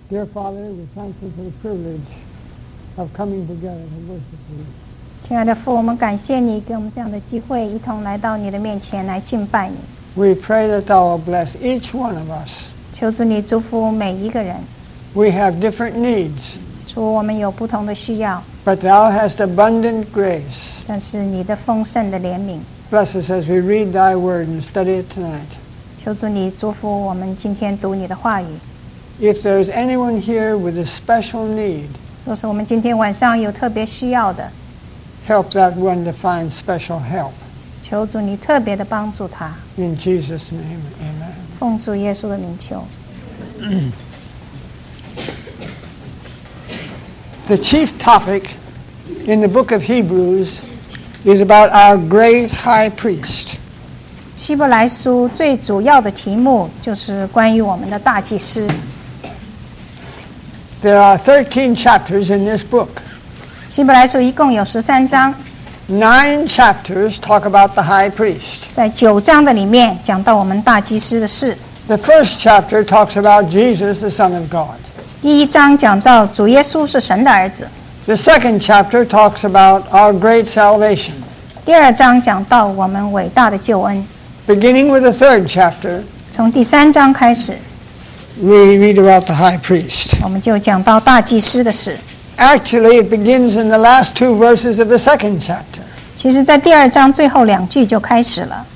Dear Father, we thank you for the privilege of coming together to worship you. 亲爱的父，我们感谢你给我们这样的机会，一同来到你的面前来敬拜你。 We pray that thou will bless each one of us. 求主你祝福每一个人。 We have different needs, 主，我们有不同的需要， but thou hast abundant grace. 但是你的丰盛的怜悯， Bless us as we read thy word and study it tonight. 求主你祝福我们今天读你的话语。 If there is anyone here with a special need, 若是我们今天晚上有特别需要的， help that one to find special help. 求主你特别的帮助他。 In Jesus' name, amen. 奉主耶稣的名求。 The chief topic in the book of Hebrews is about our great high priest. 希伯来书最主要的题目就是关于我们的大祭司。 There are 13 chapters in this book. 希伯来书一共有13章， 9 chapters talk about the high priest. 在9章的里面讲到我们大祭司的事。 The first chapter talks about Jesus, the Son of God. 第1章讲到主耶稣是神的儿子， The second chapter talks about our great salvation. 第2章讲到我们伟大的救恩。 Beginning with the third chapter, 从第3章开始， we read about the high priest. 我们就讲到大祭司的事。 Actually, it begins in the last 2 verses of the second chapter. 其实在第2章最后2句就开始了。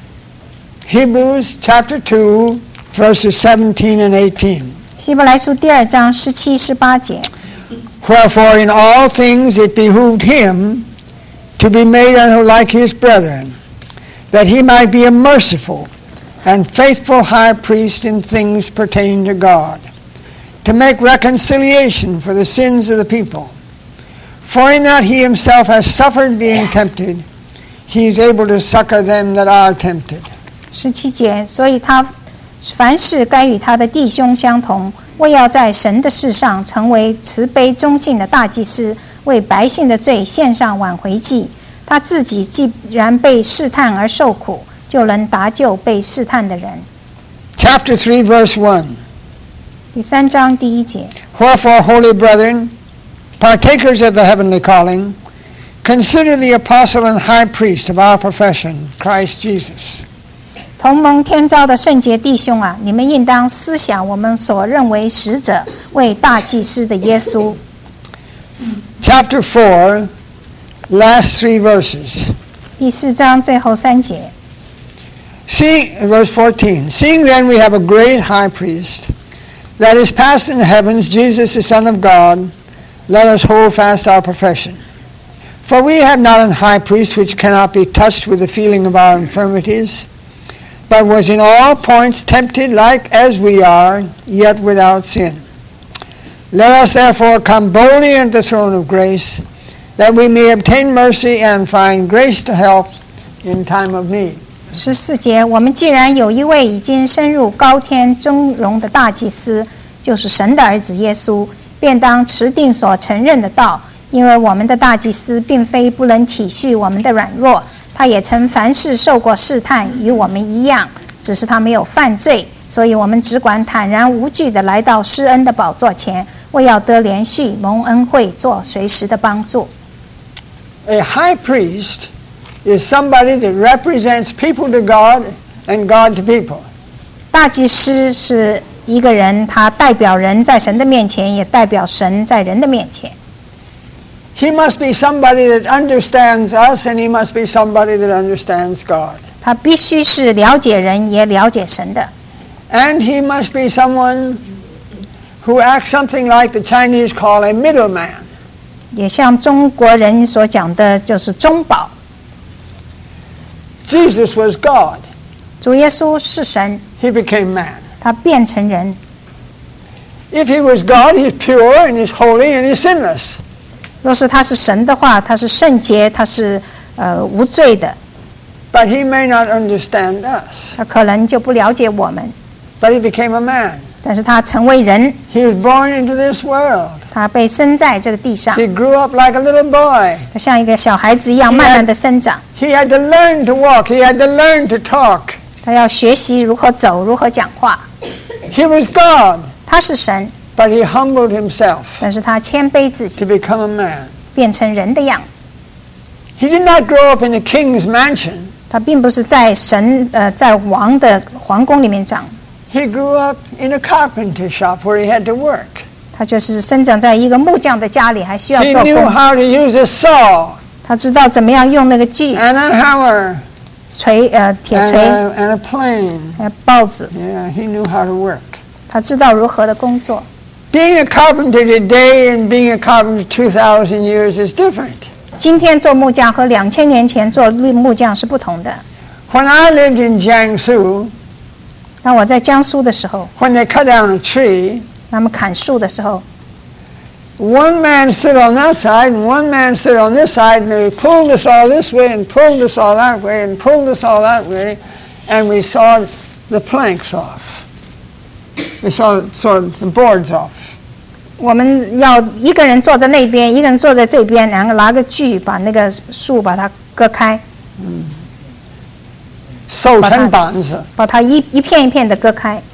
Hebrews chapter 2, verses 17 and 18. 希伯来书第2章17、18节。 Wherefore in all things it behooved him to be made unto like his brethren, that he might be a merciful and faithful high priest in things pertaining to God, to make reconciliation for the sins of the people. For in that he himself has suffered being tempted, he is able to succor them that are tempted. 17节，所以他凡事该与他的弟兄相同，为要在神的事上成为慈悲忠信的大祭司，为百姓的罪献上挽回祭。他自己既然被试探而受苦，就能搭救被试探的人。 Chapter 3, verse 1. 第3章第1节， Wherefore, holy brethren, partakers of the heavenly calling, consider the apostle and high priest of our profession, Christ Jesus. 同盟天召的圣洁弟兄啊，你们应当思想我们所认为使者为大祭司的耶稣。 Chapter 4, last 3 verses. 第4章最后3节， Verse 14. Seeing then we have a great high priest, that is passed in the heavens, Jesus the Son of God, let us hold fast our profession. For we have not an high priest which cannot be touched with the feeling of our infirmities, but was in all points tempted like as we are, yet without sin. Let us therefore come boldly unto the throne of grace, that we may obtain mercy and find grace to help in time of need. 14节，我们既然有一位已经升入高天尊荣的大祭司，就是神的儿子耶稣，便当持定所承认的道，因为我们的大祭司并非不能体恤我们的软弱，他也曾凡事受过试探，与我们一样，只是他没有犯罪，所以我们只管坦然无惧地来到施恩的宝座前，为要得连续蒙恩惠，做随时的帮助。 A high priest is somebody that represents people to God and God to people. 大祭司是一个人，他代表人在神的面前，也代表神在人的面前。 He must be somebody that understands us, and he must be somebody that understands God. 他必须是了解人，也了解神的。 And he must be someone who acts something like the Chinese call a middleman. 也像中国人所讲的，就是中保。 Jesus was God. 主耶稣是神， He became man. 他变成人。 If he was God, he's pure and he's holy and he's sinless. 若是他是神的话，他是圣洁，他是无罪的。 But he may not understand us. 他可能就不了解我们， But he became a man. 但是他成为人， He was born into this world. 他被生在这个地上， He grew up like a little boy. 他像一个小孩子一样慢慢的生长。 He had to learn to walk. He had to learn to talk. 他要学习如何走，如何讲话。 He was God. 他是神， But he humbled himself 但是他谦卑自 to 己， become a man. 变成人的样子。 He did not grow up in a king's mansion. 他并不是在在王的皇宫里面长， He grew up in a carpenter shop where he had to work. 他就是生长在一个木匠的家里，还需要 He 做 knew 工。 how to use a saw 他知道怎么样用那个锯、 and a hammer 锤、铁 and 锤、 and a plane. 刨子， Yeah, he knew how to work. 他知道如何的工作。 Being a carpenter today and being a carpenter 2,000 years is different. 今天做木匠和2000年前做木匠是不同的。 When I lived in Jiangsu, 当我在江苏的时候， when they cut down a tree, 他们砍树的时候， one man stood on that side and one man stood on this side, and they pulled the saw this way and pulled the saw that way and pulled the saw that way, and we sawed the planks off. We sawed the boards off. 我们要一个人坐在那边，一个人坐在这边，两个拿个锯把那个树把它割开， 收成板子， 把它一片一片的割开，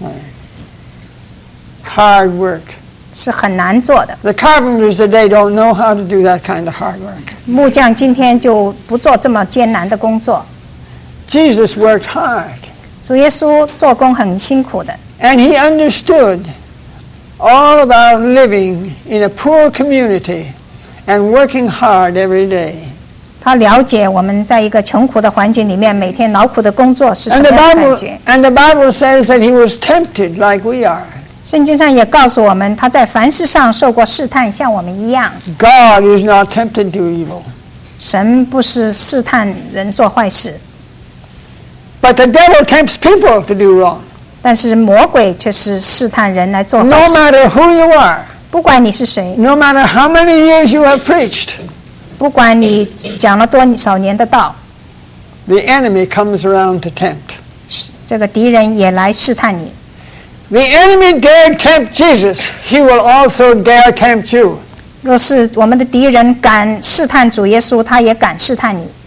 hard work. 是很难做的。 The carpenters today don't know how to do that kind of hard work. 木匠今天就不做这么艰难的工作。 Jesus worked hard, 主耶稣做工很辛苦的， and he understood all about living in a poor community and working hard every day. 他了解我们在一个穷苦的环境里面每天劳苦的工作是什 And 么 the 样的 Bible 感觉。 and the Bible says that he was tempted like we are. 圣经上也告诉我们，他在凡事上受过试探，像我们一样。 God is not tempted to evil, 神不是试探人做坏事， but the devil tempts people to do wrong. 但是魔鬼却是试探人来做 No 坏事。 matter who you are, 不管你是谁， no matter how many years you have preached, 不管你讲了多少年的道， the enemy comes around to tempt. 这个敌人也来试探你。 The enemy dared tempt Jesus. He will also dare tempt you. 若是我们的敌人敢试探主耶稣，他也敢试探你。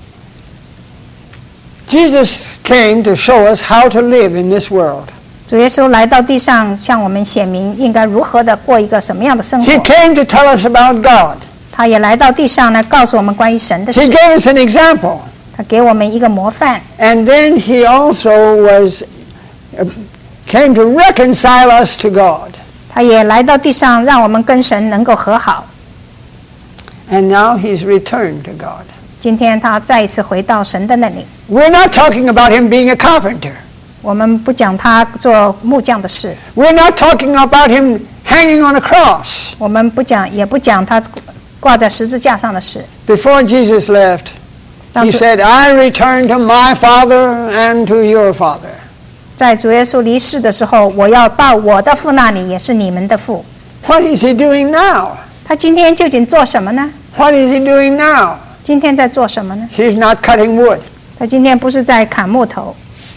Jesus came to show us how to live in this world. 主耶稣来到地上，向我们显明应该如何的过一个什么样的生 He 活。 came to tell us about God. 他也来到地上来告诉我们关于神的 He 事。 gave us an example. 他给我们一个模范， And then he also came to reconcile us to God. 他也来到地上，让我们跟神能够和好。 And now he's returned to God. 今天他再一次回到神的那里。 We're not talking about him being a carpenter. 我们不讲他做木匠的事， We're not talking about him hanging on a cross. 我们不讲，也不讲他挂在十字架上的事。 Before Jesus left, 当 he 主 said, I return to my Father and to your Father. 在主耶稣离世的时候，我要到我的父那里，也是你们的父。 What is he doing now? 他今天究竟做什么呢？ What is he doing now? 今天在做什么呢？ He's not cutting wood. 他今天不是在砍木头，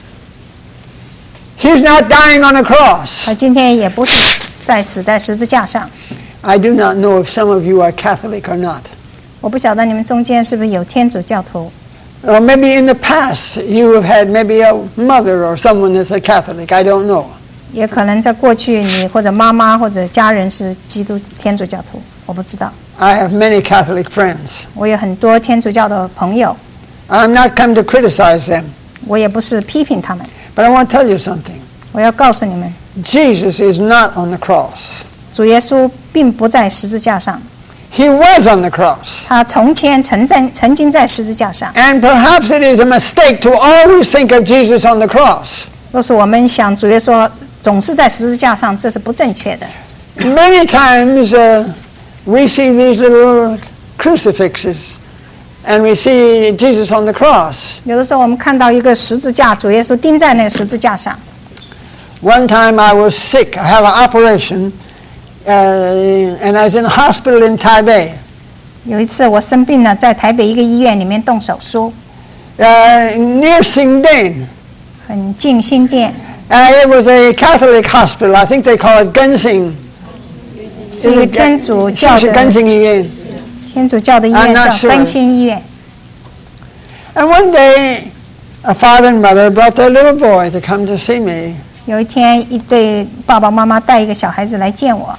He's not dying on a cross. 他今天也不是在死在十字架上。 I do not know if some of you are Catholic or not. 我不晓得你们中间是不是有天主教徒， Or maybe in the past you have had maybe a mother or someone that's a Catholic. I don't know. 也可能在过去你或者妈妈或者家人是天主教徒，我不知道。 I have many Catholic friends. 我有很多天主教的朋友， I'm not come to criticize them, 我也不是批评他们， but I want to tell you something. 我要告诉你们， Jesus is not on the cross. 主耶稣并不在十字架上， He was on the cross. 他从前曾经在十字架上。 And perhaps it is a mistake to always think of Jesus on the cross. 若是我们想主耶稣总是在十字架上，这是不正确的。 Many times we see these little crucifixes and we see Jesus on the cross. 有的时候我们看到一个十字架，主耶稣钉在那个十字架上。 One time I was sick. I have an operation and I was in the hospital in Taipei. 有一次我生病了，在台北一个医院里面动手术， Near Xingdeng. 很近新店， It was a Catholic hospital. I think they call it Gensing. 是一个天主教是的 Gensing医院。 天主教的医 I'm 院 not 叫 sure. 更新医院。 And one day, a father and mother brought their little boy to come to see me. 有一天，一对爸爸妈妈带一个小孩子来见我，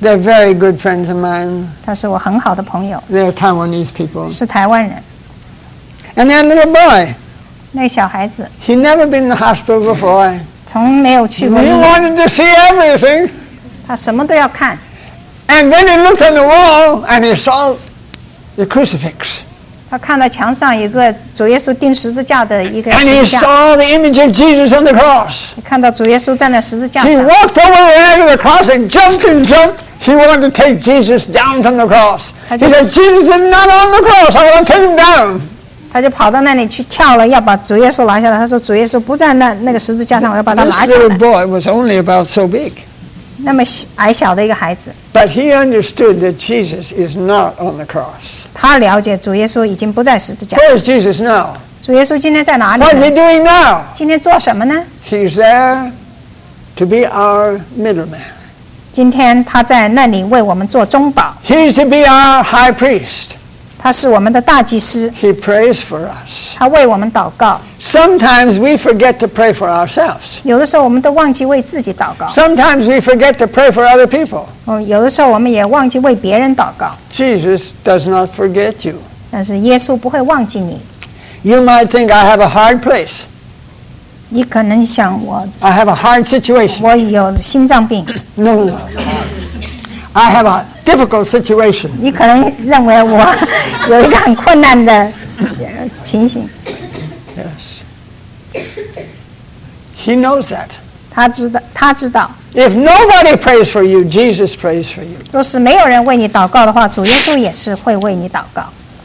They're very good friends of mine. 他是我很好的朋友， They're Taiwanese people. 是台湾人。 And that little boy, 那个小孩子 he'd never been in the hospital before. 从没有去 He 过医院， wanted to see everything. 他什么都要看。 And then he looked on the wall and he saw the crucifix. 他看到墙上有个主耶稣钉十字架的一个 And 十 he 字架， saw the image of Jesus on the cross. 看到主耶稣站在十字架 He 上， walked over the edge of the cross and jumped and jumped. He wanted to take Jesus down from the cross. He said, Jesus is not on the cross. I want to take him down. 他就跑到那里去跳了，要把主耶稣拿下来。他说：“主耶稣不在那个十字架上，我要把他 This 拿下 little 来。 boy was only about so big. ” 那么矮小的一个孩子， But he understood that Jesus is not on the cross. 他了解主耶稣已经不在十字架上。 Where is Jesus now? 主耶稣今天在哪里 What is 呢？ he doing now? 今天做什么呢？ He's there to be our middleman. 今天他在那里为我们做中保， He's to be our high priest. 他是我们的大祭司， He prays for us. 他为我们祷告。 Sometimes we forget to pray for ourselves. 有的时候我们都忘记为自己祷告， Sometimes we forget to pray for other people. 有的时候我们也忘记为别人祷告。 Jesus does not forget you. 但是耶稣不会忘记你。 You might think I have a hard place. 你可能想 I have a hard situation. 我有心脏病， No. I have a difficult situation. 你可能认为我有一个很困难的情形。 Yes. He knows that. 他知道， If nobody prays for you, Jesus prays for you. 若是没有人为你祷告的话，主耶稣也是会为你祷告。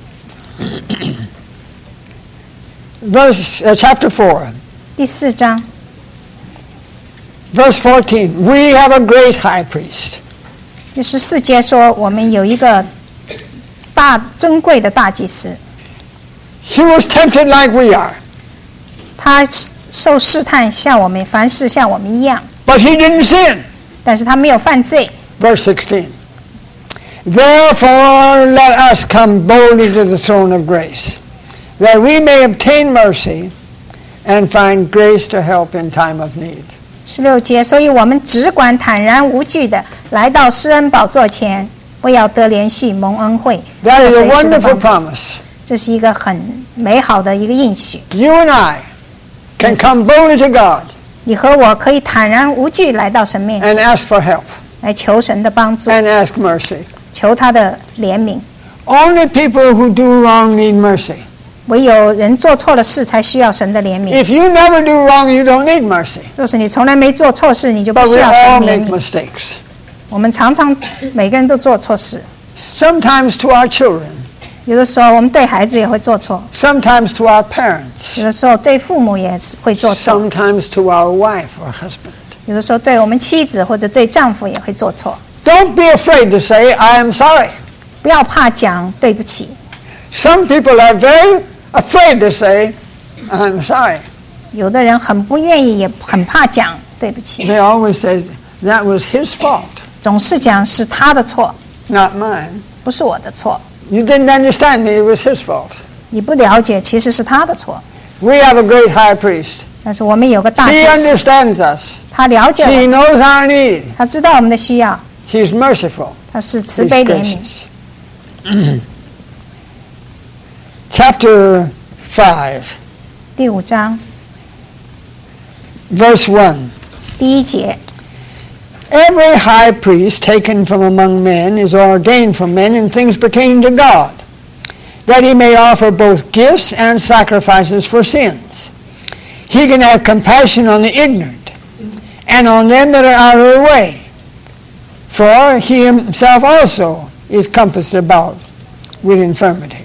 Chapter 4, 第4章 verse 14. We have a great high priest. 第14节说，我们有一个尊贵的大祭司， He was tempted like we are, 他受试探像我们，凡事像我们一样， but he didn't sin. 但是他没有犯罪。 Verse 16. Therefore, let us come boldly to the throne of grace, that we may obtain mercy and find grace to help in time of need. 16节，所以我们只管坦然无惧的来到施恩宝座前，为要得连续蒙恩惠。 That is a 随时的 wonderful 帮助 promise. 这是一个很美好的一个应许。 You and I can come boldly to God 你和我可以坦然无惧来到神面前， and ask for help 来求神的帮助， and ask mercy. 求他的怜悯。 Only people who do wrong need mercy. 唯有人做错了事，才需要神的怜悯。 If you never do wrong, you don't need mercy. 若是你从来没做错事，你就不 But 需 we 要神 all 怜 make 悯。 mistakes. 我们常常每个人都做错事， Sometimes to our children, 有的时候我们对孩子也会做错， sometimes to our parents, 有的时候对父母也是会做错， sometimes to our wife or husband. 有的时候对我们妻子或者对丈夫也会做错。 Don't be afraid to say, I am sorry. 不要怕讲对不起。 Some people are very afraid to say, I'm sorry. 有的人很不愿意，也很怕讲对不起， They always say, that was his fault, 总是讲是他的错， not mine. 不是我的错。 You didn't understand me, it was his fault. 你不了解，其实是他的错。 We have a great high priest. 但是我们有个大 He 祭司， understands us. 他了解 He 我们， knows our need. 他知道我们的需要， He's merciful. 他是慈 He's 悲怜悯。 gracious. Chapter 5, 第5章 verse 1. 第1节， Every high priest taken from among men is ordained from men in things pertaining to God, that he may offer both gifts and sacrifices for sins. He can have compassion on the ignorant and on them that are out of the way, for he himself also is compassed about with infirmity.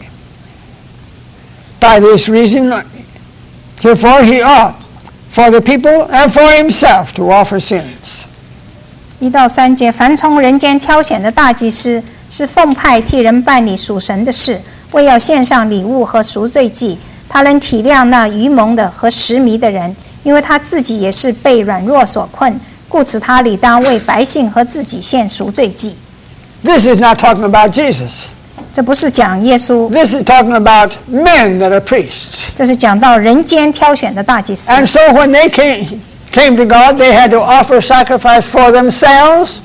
By this reason, therefore he ought, for the people and for himself, to offer sins. 1到3节，凡从人间挑选的大祭司，是奉派替人办理属神的事，为要献上礼物和赎罪祭。他能体谅那愚蒙的和时迷的人，因为他自己也是被软弱所困，故此他理当为百姓和自己献赎罪祭。 This is not talking about Jesus. 这不是讲耶稣， This is talking about men that are priests. 这是讲到人间挑选的大祭司。 And so when they came to God, they had to offer sacrifice for themselves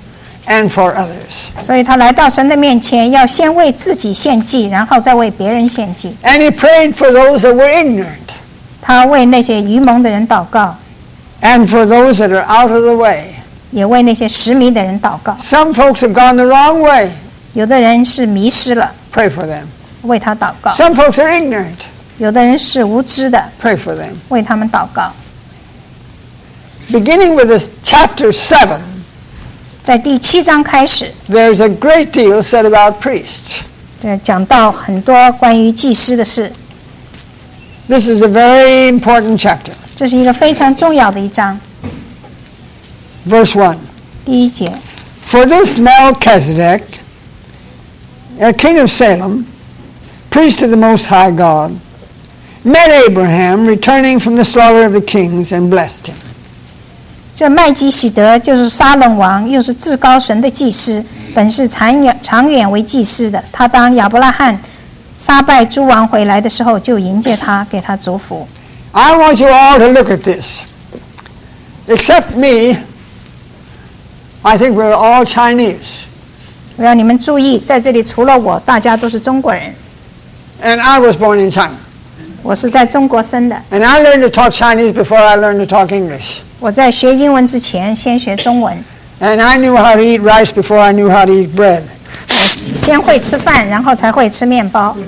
and for others. 所以他来到神的面前，要先为自己献祭，然后再为别人献祭。 And he prayed for those that were ignorant 他为那些愚蒙的人祷告， and for those that are out of the way. 也为那些失迷的人祷告。 Some folks have gone the wrong way. 有的人是迷失了， Pray for them. 为他祷告； Some folks are ignorant. 有的人是无知的， Pray for them. 为他们祷告。 Beginning with this chapter 7, 在第7章开始， there's a great deal said about priests. 讲到很多关于祭司的事。 This is a very important chapter. 这是一个非常重要的一章。 Verse 1. 第1节， For this Melchizedek, a king of Salem, priest of the Most High God, met Abraham returning from the slaughter of the kings and blessed him. 这麦基喜德就是沙冷王，又是至高神的祭司，本是长远为祭司的。他当亚伯拉罕杀败诸王回来的时候，就迎接他，给他祝福。 I want you all to look at this. Except me, I think we're all Chinese. 我要你们注意，在这里除了我，大家都是中国人。 And I was born in China. 我是在中国生的， And I learned to talk Chinese before I learned to talk English. 我在学英文之前先学中文。 And I knew how to eat rice before I knew how to eat bread. 我先会吃饭，然后才会吃面包。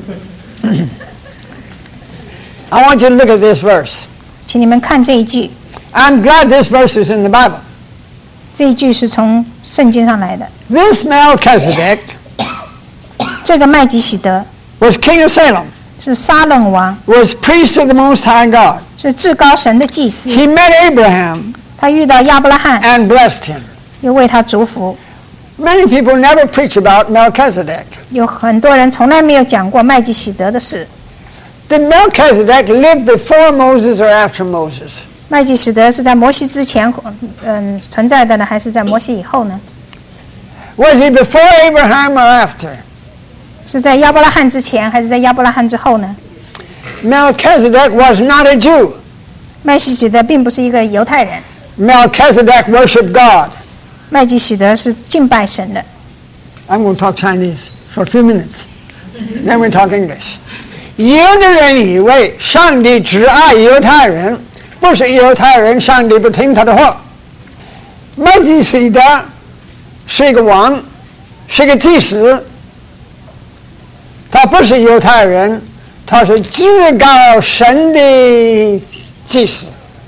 I want you to look at this verse. 请你们看这一句， I'm glad this verse is in the Bible. 这一句是从圣经上来的。 This Melchizedek 这个麦基喜德 was king of Salem, 是沙冷王， was priest of the Most High God. 是至高神的祭司。 He met Abraham 他遇到亚伯拉罕， and blessed him. 又为他祝福。 Many people never preach about Melchizedek. 有很多人从来没有讲过麦基喜德的事。 Did Melchizedek live before Moses or after Moses? 麦基喜德是在摩西之前存在的呢，还是在摩西以后呢？ Was he before Abraham or after? 是在亚伯拉罕之前，还是在亚伯拉罕之后呢？ Melchizedek was not a Jew. 麦基喜德并不是一个犹太人， Melchizedek worshiped God. 麦基喜德是敬拜神的。 I'm going to talk Chinese for a few minutes. Then we talk English. 有的人以为上帝只爱犹太人，不是犹太人，上帝不听他的话。麦基喜德是一个王，是一个祭司，他不是犹太人，他是至高神的祭司。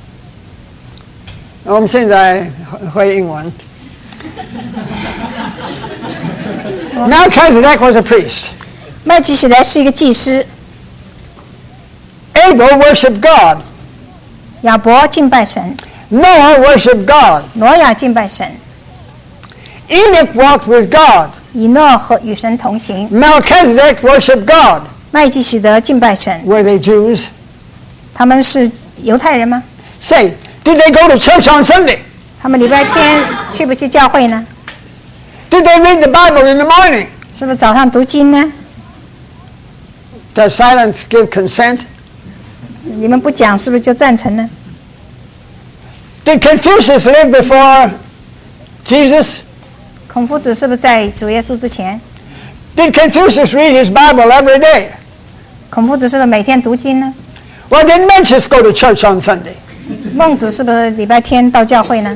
我们现在会英文。Melchizedek was a priest. 麦基喜德是一个祭司， Abel worshipped God. 亚伯敬拜神， Noah worshipped God. 挪亚敬拜神， Enoch walked with God. 以诺和与神同行。 Melchizedek worshipped God. 麦基喜德敬拜神， Were they Jews? 他们是犹太人吗？ Say, did they go to church on Sunday? 他们礼拜天去不去教会呢？ Did they read the Bible in the morning? 是不是早上读经呢？ Does silence give consent? 你们不讲，是不是就赞成呢？ Did Confucius live before Jesus? 孔夫子是不是在主耶稣之前？ Did Confucius read his Bible every day? 孔夫子是不是每天读经呢？ Well, did Mencius go to church on Sunday? 孟子是不是礼拜天到教会呢？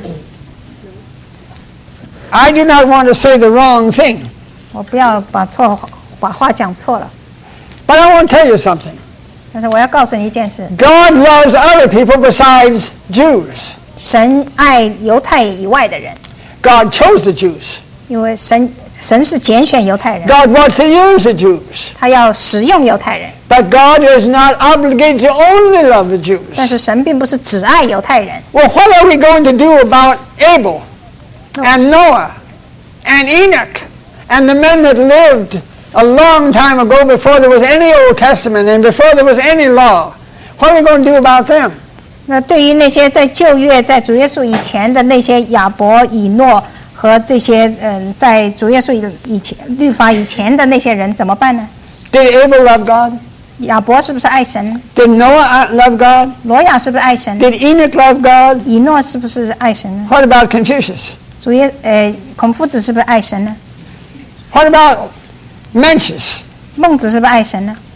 I do not want to say the wrong thing, 我不要把话讲错了， but I want to tell you something. 但是我要告诉你一件事： God loves other people besides Jews. 神爱犹太以外的人， God chose the Jews. 因为神是拣选犹太人， God wants to use the Jews. 他要使用犹太人， But God is not obligated to only love the Jews. 但是神并不是只爱犹太人。 Well, what are we going to do about Abel and Noah and Enoch and the men that lived a long time ago before there was any Old Testament and before there was any law? What are we going to do about them? 那对于那些在旧约、在主耶稣以前的那些亚伯、以诺和这些在主耶稣以前律法以前的那些人怎么办呢？ Did Abel love God? 亚伯是不是爱神？ Did Noah love God? 挪亚是不是爱神？ Did Enoch love God? 以诺是不是爱神呢？ What about Confucius? 孔夫子是不是爱神呢？ What about Mencius? 孟子是不是爱神呢？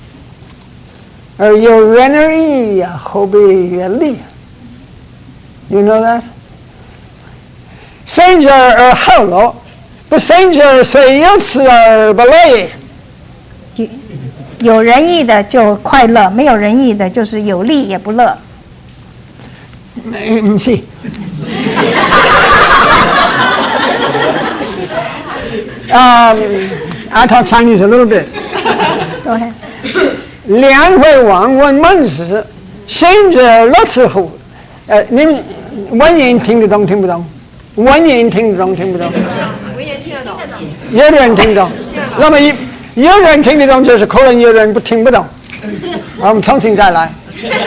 有仁而义呀，后必利。You know that? 生者而后乐，不生者虽有此而不乐。 有仁义的就快乐，没有仁义的就是有利也不乐。 不是。I talk Chinese a little bit. Go ahead. 梁惠王问孟子：“生者乐此乎？”你们文言听得懂听不懂？文言听得懂听不懂？ 文言听得懂。 有的人听懂，那么有人听得懂，就是可能有人听不懂。我们重新再来。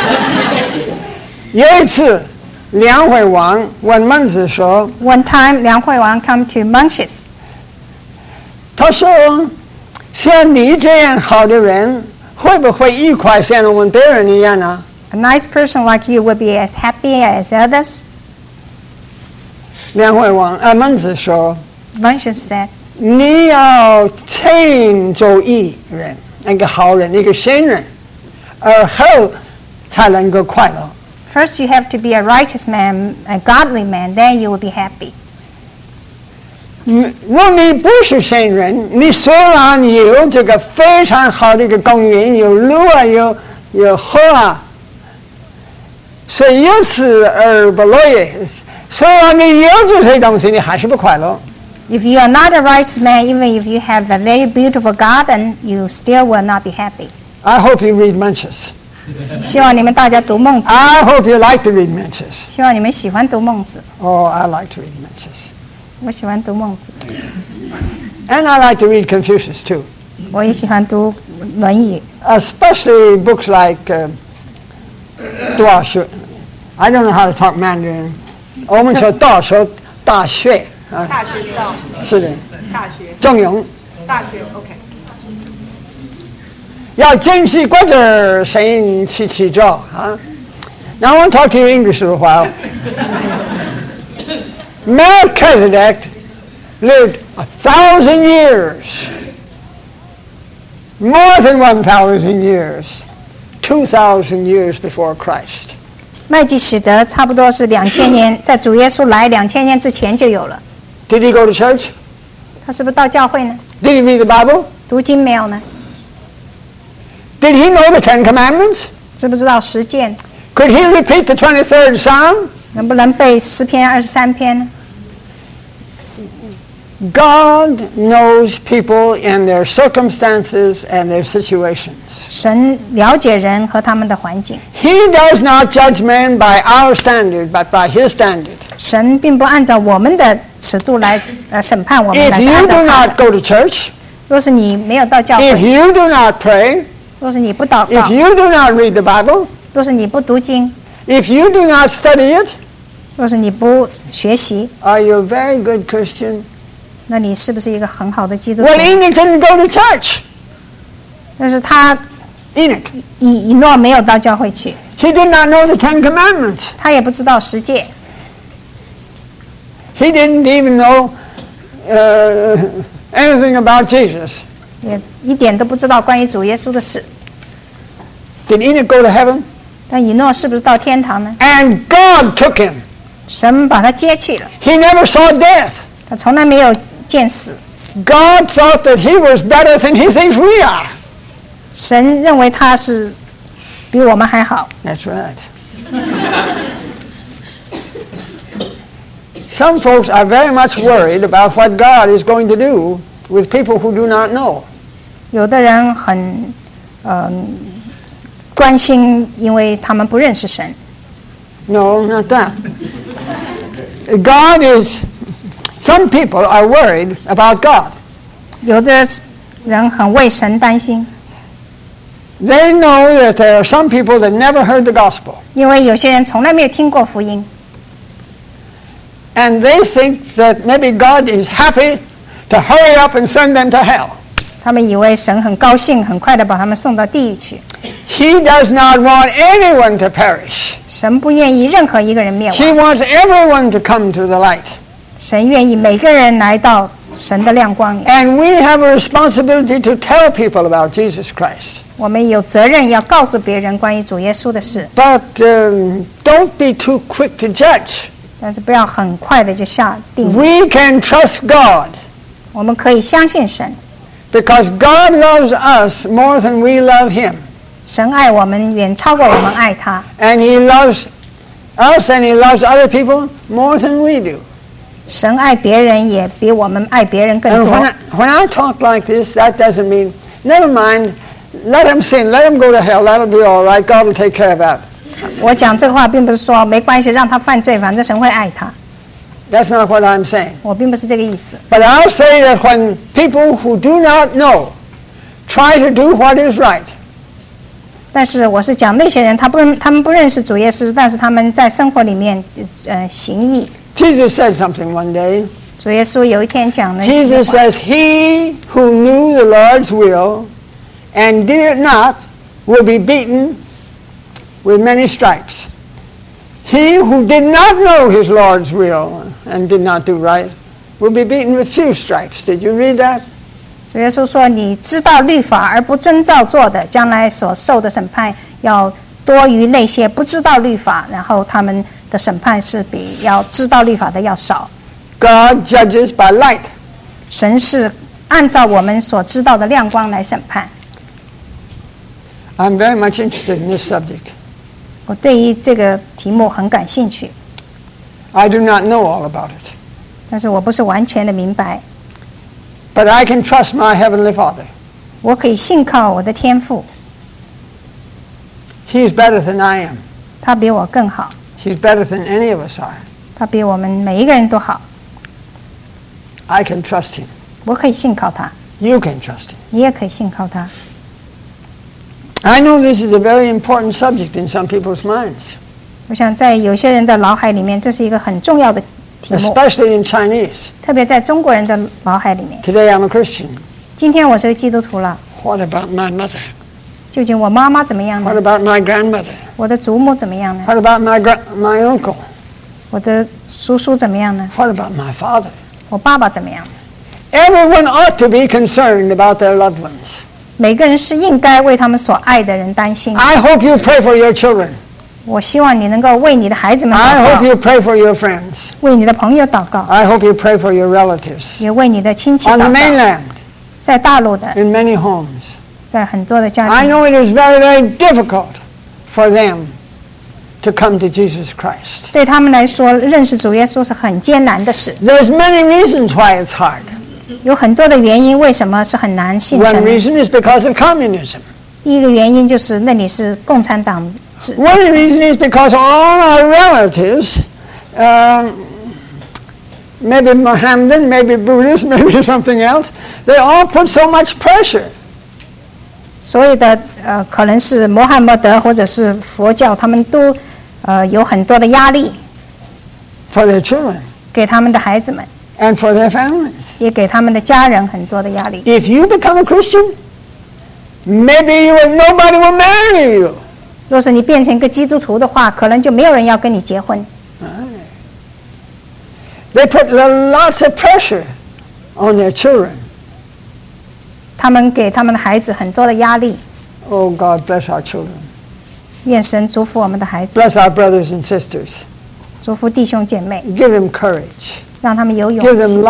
有一次，梁惠王问孟子说 One time, 梁惠王 come to Mencius. 他说：“像你这样好的人，会不会愉快像我们别人一样呢？” A nice person like you would be as happy as others. 孟子说 Mencius said, 你要先做义人，一个好人，一个圣人，而后才能够快乐。 First you have to be a righteous man, a godly man, then you will be happy. 如果你不是圣人，你虽然有这个非常好的一个公园，有路啊，有河啊，所以由此而不乐。虽然你有这些东西，你还是不快乐。 If you are not a righteous man, even if you have a very beautiful garden, you still will not be happy. I hope you read Mencius. 希望你们大家读孟子， I hope you like to read Mencius. 希望你们喜欢读孟子。 Oh, I like to read Mencius. 我喜欢读孟子， And I like to read Confucius too. 我也喜欢读《论语》。 Especially books like 大学. I don't know how to talk Mandarin. 我们说大学，大学啊， 大学知道。 是的， 大学。 中庸。 大学 OK。 要珍惜国家神奇照啊。Now I want to talk to you English for a while. Melchizedek lived 1,000 years, more than 1,000 years, 2,000 years before Christ. 麦基洗德差不多是2000年，在主耶稣来2000年之前就有了。 Did he go to church? 他是不是到教会呢？ Did he read the Bible? 读经没有呢？ Did he know the Ten Commandments? 知不知道实践？ Could he repeat the 23rd Psalm? 能不能背诗篇23篇呢？ God knows people and their circumstances and their situations. 神了解人和他们的环境。 He does not judge man by our standard, but by his standard. 神并不按照我们的尺度来审判我们， If 乃是 you 按 do 照他 not 的。 go to church, 若是你没有到教 if 会， you do not pray, 若是你不祷 if 告， you do not read the Bible, 若是你不读经， if you do not study it, 若是你不学习， are you a very good Christian? 那你是不是一个很好的基督徒 Well,？Enoch didn't go to church. 但是他 Enoch. 以诺没有到教会去， He did not know the Ten Commandments. 他也不知道十诫， He didn't even know anything about Jesus. 也一点都不知道关于主耶稣的事。 Did Enoch go to heaven? 但以诺是不是到天堂呢？ And God took him. 神把他接去了， He never saw death. 他从来没有见死。 God thought that he was better than he thinks we are. 神认为他是比我们还好。 That's right. Some folks are very much worried about what God is going to do with people who do not know. 有的人很关心，因为他们不认识神。 No, not that. God is, some people are worried about God. 有的人很为神担心， They know that there are some people that never heard the gospel. 因为有些人从来没有听过福音， And they think that maybe God is happy to hurry up and send them to hell. 他们以为神很高兴，很快的把他们送到地狱去。 He does not want anyone to perish. 神不愿意任何一个人灭 He 亡， wants everyone to come to the light. 神愿意每个人来到神的亮光里， And we have a responsibility to tell people about Jesus Christ. 我们有责任要告诉别人关于主耶稣的事， But don't be too quick to judge. 但是不要很快的就下定论。 We can trust God 我们可以相信神， because God loves us more than we love Him. 神爱我们远超过我们爱他， And He loves us and He loves other people more than we do. 神爱别人也比我们爱别人更 And 多。 when I talk like this, that doesn't mean, never mind, let them sin, let them go to hell, that'll be all right, God will take care of that. 我讲这个话并不是说没关系，让他犯罪，反正神会爱他， That's not what I'm saying. 我并不是这个意思。 But I'll say that when people who do not know try to do what is right, 但是我是讲那些人，他们不认识主耶稣，但是他们在生活里面行义。 Jesus said something one day. 主耶稣有一天讲了一句 Jesus 话， says, He who knew the Lord's will and did it not will be beaten with many stripes. He who did not know his Lord's will and did not do right will be beaten with few stripes. Did you read that? 主耶稣说：“你知道律法而不遵照做的，将来所受的审判要多于那些不知道律法，然后他们的审判是比要知道律法的要少。 God judges by light. 神是按照我们所知道的亮光来审判。 I'm very much interested in this subject. 我对于这个题目很感兴趣， I do not know all about it, 但是我不是完全的明白。 but I can trust my Heavenly Father. 我可以信靠我的天父， He's better than I am. 他比我更好， He's better than any of us are. 他比我们每一个人都好。 I can trust Him. 我可以信靠他， You can trust Him. 你也可以信靠他。 I know this is a very important subject in some people's minds, 我想在有些人的脑海里面，这是一个很重要的题目， especially in Chinese. 特别在中国人的脑海里面。 Today I'm a Christian. 今天我是个基督徒了， What about my mother? 究竟我妈妈怎么样 What 呢？ about my grandmother? 我的祖母怎么样呢？ What about my uncle? 我的叔叔怎么样呢？ What about my father? 我爸爸怎么样？ Everyone ought to be concerned about their loved ones. 每个人是应该为他们所爱的人担心。 I hope you pray for your children. 我希望你能够为你的孩子们 I 祷 hope 告， you pray for your friends. 为你的朋友祷告， I hope you pray for your relatives. 也为你的亲戚 On 祷 the 告。 mainland, 在大陆的， in many homes. 在很多的家 I 庭， know it is very, very difficult for them to come to Jesus Christ. 对他们来说，认识主耶稣是很艰难的事。 There's many reasons why it's hard. 有很多的原因，为什么是很难信 One 神呢？ reason is because of communism. 第一个原因就是那里是共产党制， One reason is because all our relatives, maybe Mohammedan, maybe Buddhist, maybe something else, they all put so much pressure. 所有的可能是摩罕默德或者是佛教，他们都有很多的压力 For their children 给他们的孩子们， and for their families. 也给他们的家人很多的压力。 If you become a Christian, maybe nobody will marry you. 若是你变成一个基督徒的话，可能就没有人要跟你结婚。 They put lots of pressure on their children. 他们给他们的孩子很多的压力。 Oh, God bless our children. 愿神祝福我们的孩子， Bless our brothers and sisters. 祝福弟兄姐妹， Give them courage. 让他们有勇 Give them 气。 life.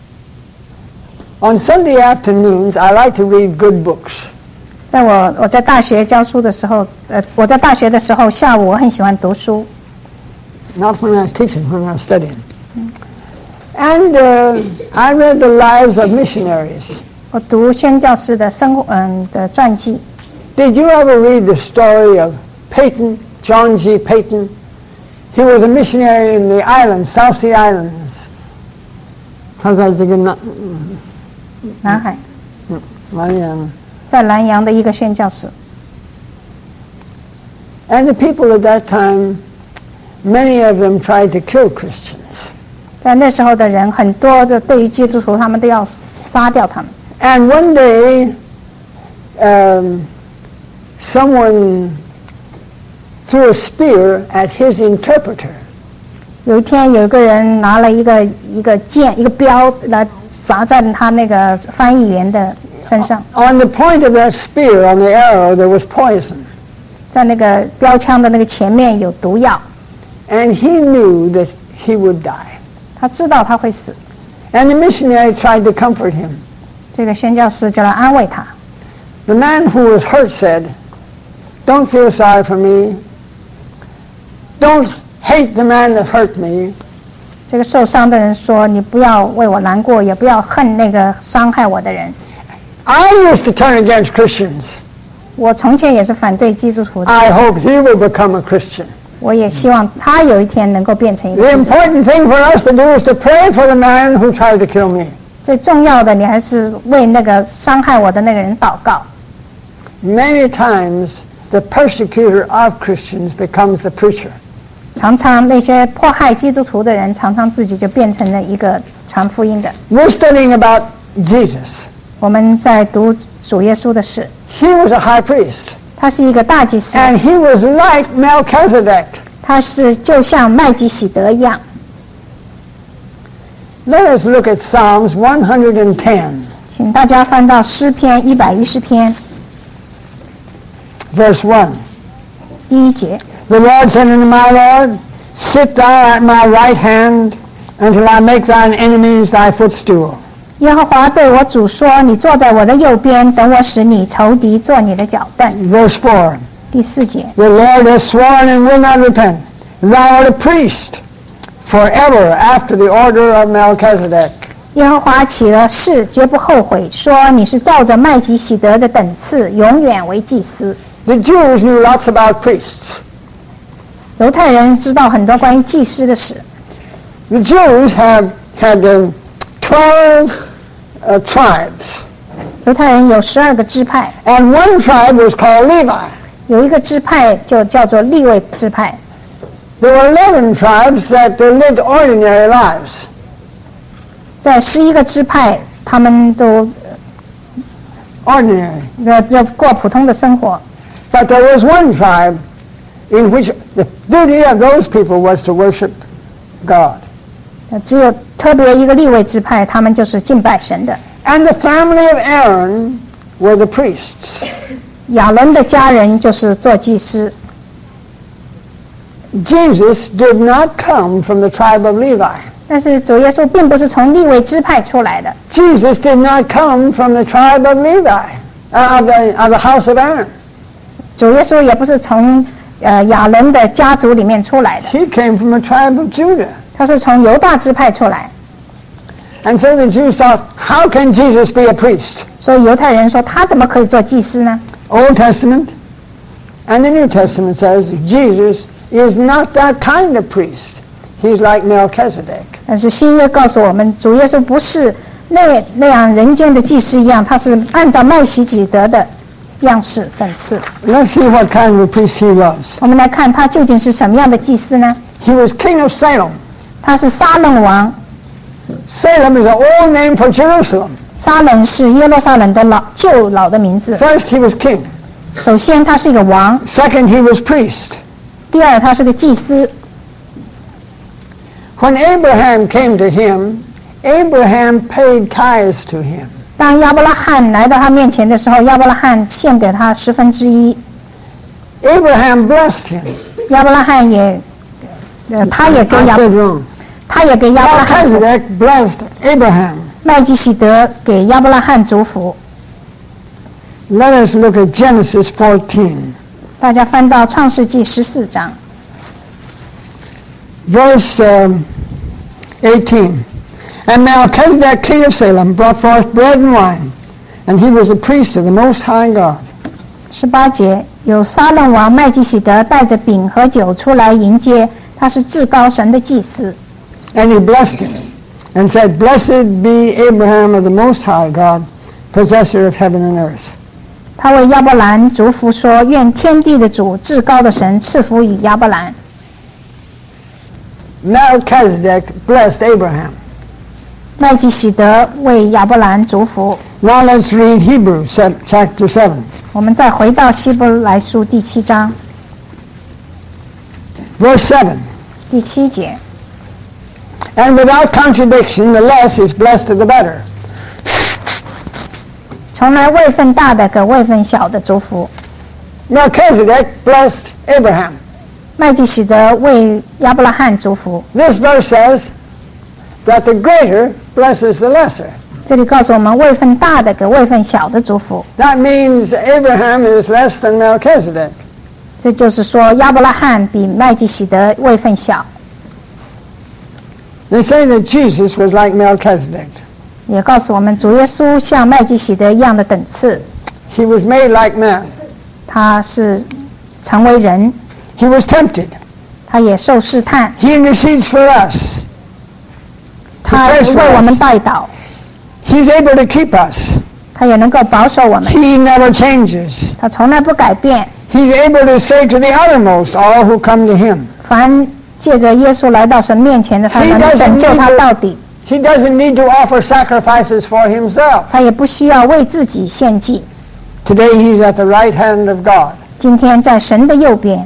On Sunday afternoons, I like to read good books. 在我在大学教书的时候，我在大学的时候下午我很喜欢读书， Not when I was teaching, when I was studying. And I read the lives of missionaries. 我读宣教士的的传记。 Did you ever read the story of Peyton, John G. Peyton? He was a missionary in the islands, South Sea Islands. 他在这个南海， 南洋。 在南洋的一个宣教士。 And the people at that time, many of them tried to kill Christians. 在那时候的人，很多的对于基督徒，他们都要杀掉他们。 And one day, someone threw a spear at his interpreter. 有一天，有一个人拿了一个剑，一个标来砸在他那个翻译员的身上。 On the point of that spear, on the arrow, there was poison. 在那个标枪的那个前面有毒药， And he knew that he would die. 他知道他会死。 And the missionary tried to comfort him. 这个宣教师就来安慰他。 The man who was hurt said, "Don't feel sorry for me. Don't hate the man that hurt me. 这个受伤的人说：“你不要为我难过，也不要恨那个伤害我的人。 I used to turn against Christians. 我从前也是反对基督徒的， I hope he will become a Christian." 我也希望他有一天能够变成一个 The 基督徒。 important thing for us to do is to pray for the man who tried to kill me. 最重要的，你还是为那个伤害我的那个人祷告。 Many times, the persecutor of Christians becomes the preacher. 常常那些迫害基督徒的人，常常自己就变成了一个传福音的。 We're studying about Jesus. 我们在读主耶稣的事， He was a high priest, 他是一个大祭司， and he was like Melchizedek. 他是就像麦基洗德一样。 Let us look at Psalms 110, 请大家翻到诗篇110篇 verse 1. 第1节。 The Lord said unto my Lord, Sit thou at my right hand, until I make thine enemies thy footstool. 耶和华对我主说：“你坐在我的右边，等我使你仇敌做你的脚凳。 Verse 4. ” 第4节。 The Lord has sworn and will not repent. Thou art a priest forever after the order of Melchizedek. 耶和华起了誓，绝不后悔，说：“你是照着麦基洗德的等次，永远为祭司。” The Jews knew lots about priests. 犹太人知道很多关于祭司的事。 The Jews had 12 tribes, 犹太人有12个支派， and one tribe was called Levi. 有一个支派就叫做利未支派。 There were 11 tribes that lived ordinary lives. 在11个支派，他们都 Ordinary. 就过普通的生活。 But there was one tribe in which the duty of those people was to worship God. 只有特别一个利未支派，他们就是敬拜神的。 And the family of Aaron were the priests. 亚伦的家人就是做祭司。 Jesus did not come from the tribe of Levi. 但是主耶稣并不是从利未支派出来的， Jesus did not come from the tribe of Levi, of the house of Aaron. 主耶稣也不是从亚伦的家族里面出来的， He came from a tribe of Judah. 他是从犹大支派出来。 And so the Jews thought, how can Jesus be a priest? 所以犹太人说他怎么可以做祭司呢？ Old Testament and the New Testament says Jesus is not that kind of priest. He's like Melchizedek. 但是新约告诉我们，主耶稣不是那样人间的祭司一样，他是按照麦西基德的样式等次。 Let's see what kind of a priest he was. 我们来看他究竟是什么样的祭司呢？ He was king of Salem. 他是撒冷王， Salem is an old name for Jerusalem. 撒冷是耶路撒冷的旧老的名字。 First, he was king. 首先他是一个王， Second, he was priest. 第二他是个祭司。 When Abraham came to him, Abraham paid tithes to him. 当亚伯拉罕来到他面前的时候，亚伯拉罕献给他1/10。 Abraham blessed him. 亚伯拉罕也，他也给 I 亚 said wrong. 伯拉罕 Melchizedek blessed Abraham. 麦基洗德给亚伯拉罕祝福。 Let us look at Genesis 14, 大家翻到创世纪14章 verse 18. And Melchizedek, king of Salem, brought forth bread and wine, and he was a priest of the Most High God. 18节，有撒冷王麦基洗德带着饼和酒出来迎接，他是至高神的祭司。 And he blessed him and said, Blessed be Abraham of the Most High God, possessor of heaven and earth. 他为亚伯兰祝福说：“愿天地的主、至高的神赐福与亚伯兰。” Melchizedek blessed Abraham. 麦基洗德为亚伯兰祝福。 Now let's read Hebrews chapter 7. 我们再回到希伯来书第7章 Verse 7. 第7节。 And without contradiction, the less is blessed of the better. 从来位分大的给位分小的祝福。 Melchizedek blessed Abraham. 麦基洗德为亚伯拉罕祝福。 This verse says that the greater blesses the lesser. 这里告诉我们，位分大的给位分小的祝福。 That means Abraham is less than Melchizedek. 这就是说，亚伯拉罕比麦基洗德位分小。 They say that Jesus was like Melchizedek. 也告诉我们，主耶稣像麦基洗德一样的等次， He was made like man. 他是成为人， He was tempted. 他也受试探， He intercedes for us. 他为我们代祷， He's able to keep us. 他也能够保守我们， He never changes. 他从来不改变。 He's able to save to the uttermost all who come to him. 凡借着耶稣来到神面前的，他能拯救他到底。 He doesn't need to offer sacrifices for himself. 他也不需要为自己献祭。 Today he's at the right hand of God. 今天在神的右边。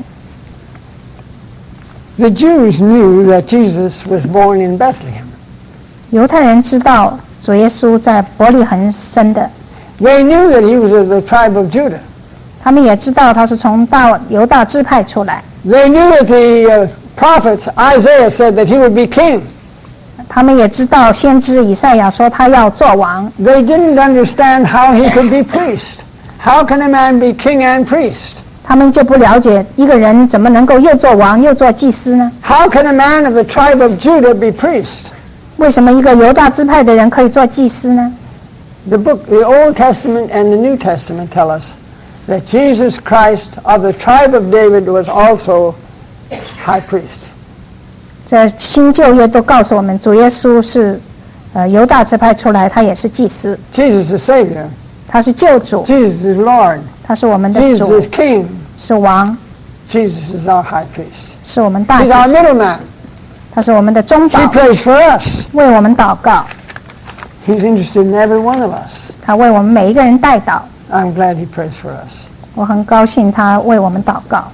The Jews knew that Jesus was born in Bethlehem. 犹太人知道主耶稣在伯利恒生的， They knew that he was of the tribe of Judah. 他们也知道他是从犹大支派出来。 They knew that the prophets Isaiah said that he would be king. 他们也知道先知以赛亚说他要做王。 They didn't understand how he could be priest. How can a man be king and priest? 他们就不了解一个人怎么能够又做王又做祭司呢？ How can a man of the tribe of Judah be priest? 为什么一个犹大支派的人可以做祭司呢？ The Old Testament and the New Testament tell us that Jesus Christ of the tribe of David was also high priest. 这新旧约都告诉我们，主耶稣是犹大支派出来，他也是祭司， Jesus is Savior. 他是救主， Jesus is Lord. 他是我们的 Jesus 主， is King. 是王， Jesus is our high priest. 是我们大 He's 祭 our 司， middleman. 他是我们的中 He 保， prays for us. 为我们祷告， He's interested in every one of us. 他为我们每一个人代祷。 I'm glad he prays for us. 我很高兴他为我们祷告。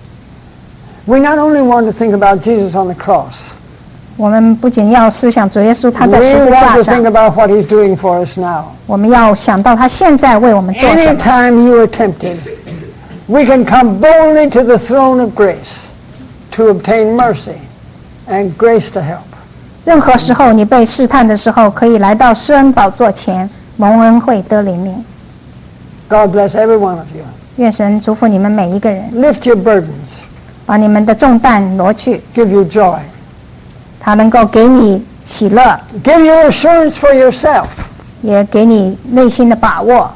We not only want to think about Jesus on the cross, 我们不仅要思想主耶稣他 we 在十字 want 架 to think 上， about what he's doing for us now. 我们要想到他现在为我们做什么。 Anytime you are tempted, we can come boldly to the throne of grace to obtain mercy and grace to help. 任何时候你被试探的时候，可以来到施恩宝座前，蒙恩惠得怜悯。 God bless every one of you. 愿神祝福你们每一个人， Lift your burdens. 把你们的重担挪去， Give you joy. 他能够给你喜乐， Give you assurance for yourself 也给你内心的把握，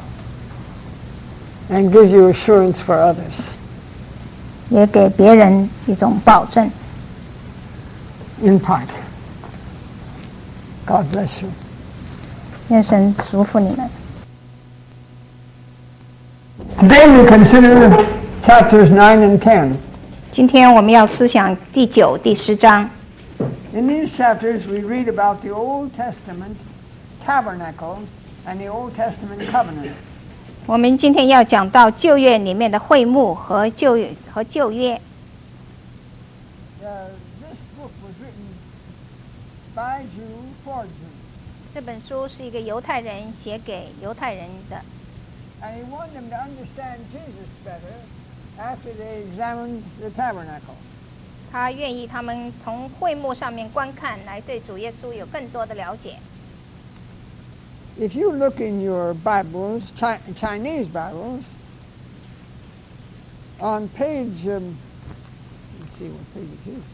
and gives you assurance for others. 也给别人一种保证。 In part. God bless you. 愿神祝福你们。 Today we consider chapters 9 and 10. 今天我们要思想第9、第10章。 In these chapters we read about the Old Testament tabernacle and the Old Testament covenant. 我们今天要讲到旧约里面的会幕和旧约。 This book was written by Jew for Jew. 这本书是一个犹太人写给犹太人的， And he wanted them to understand Jesus better after they examined the tabernacle. 他愿意他们从会幕上面观看，来对主耶稣有更多的了解。 If you look in your Bibles, Chinese Bibles, on page, let's see what page it is.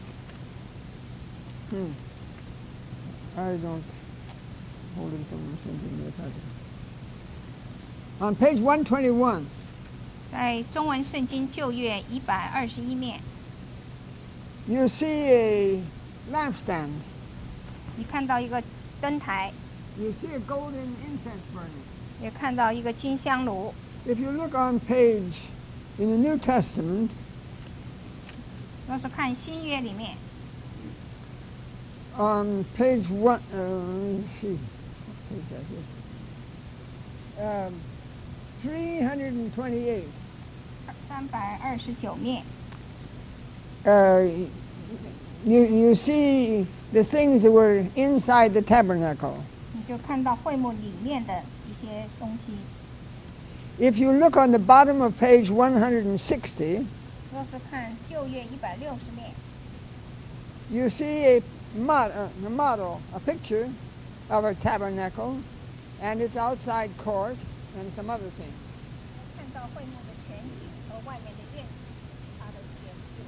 I don't hold it from something that I do. On page 121, 在中文圣经旧约121面， you see a lampstand. 你看到一个灯台， You see a golden incense burning. 也看到一个金香炉。 If you look on page in the New Testament, 若是看新约里面， on page 1, let's see, what page that is. 328. 329面， You see the things that were inside the tabernacle. 你就看到会幕里面的一些东西。 If you look on the bottom of page 160, 若是看旧约160面， you see a model, a picture of a tabernacle and its outside court and some other things. 看到会幕的全景和外面的院子，它的一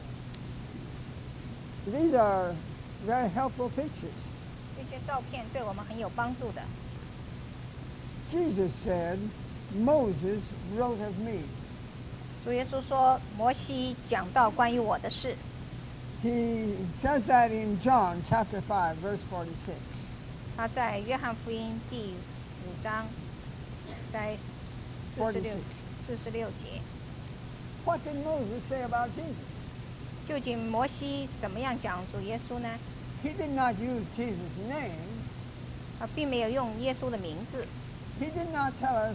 些事。 These are very helpful pictures. 这些照片对我们很有帮助的。 Jesus said, Moses wrote of me. 主耶稣说，摩西讲到关于我的事， He says that in John chapter 5, verse 46. 他在约翰福音第5章，在46节。 What did Moses say about Jesus? 究竟摩西怎么样讲主耶稣呢？ He did not use Jesus' name. 他并没有用耶稣的名字， He did not tell us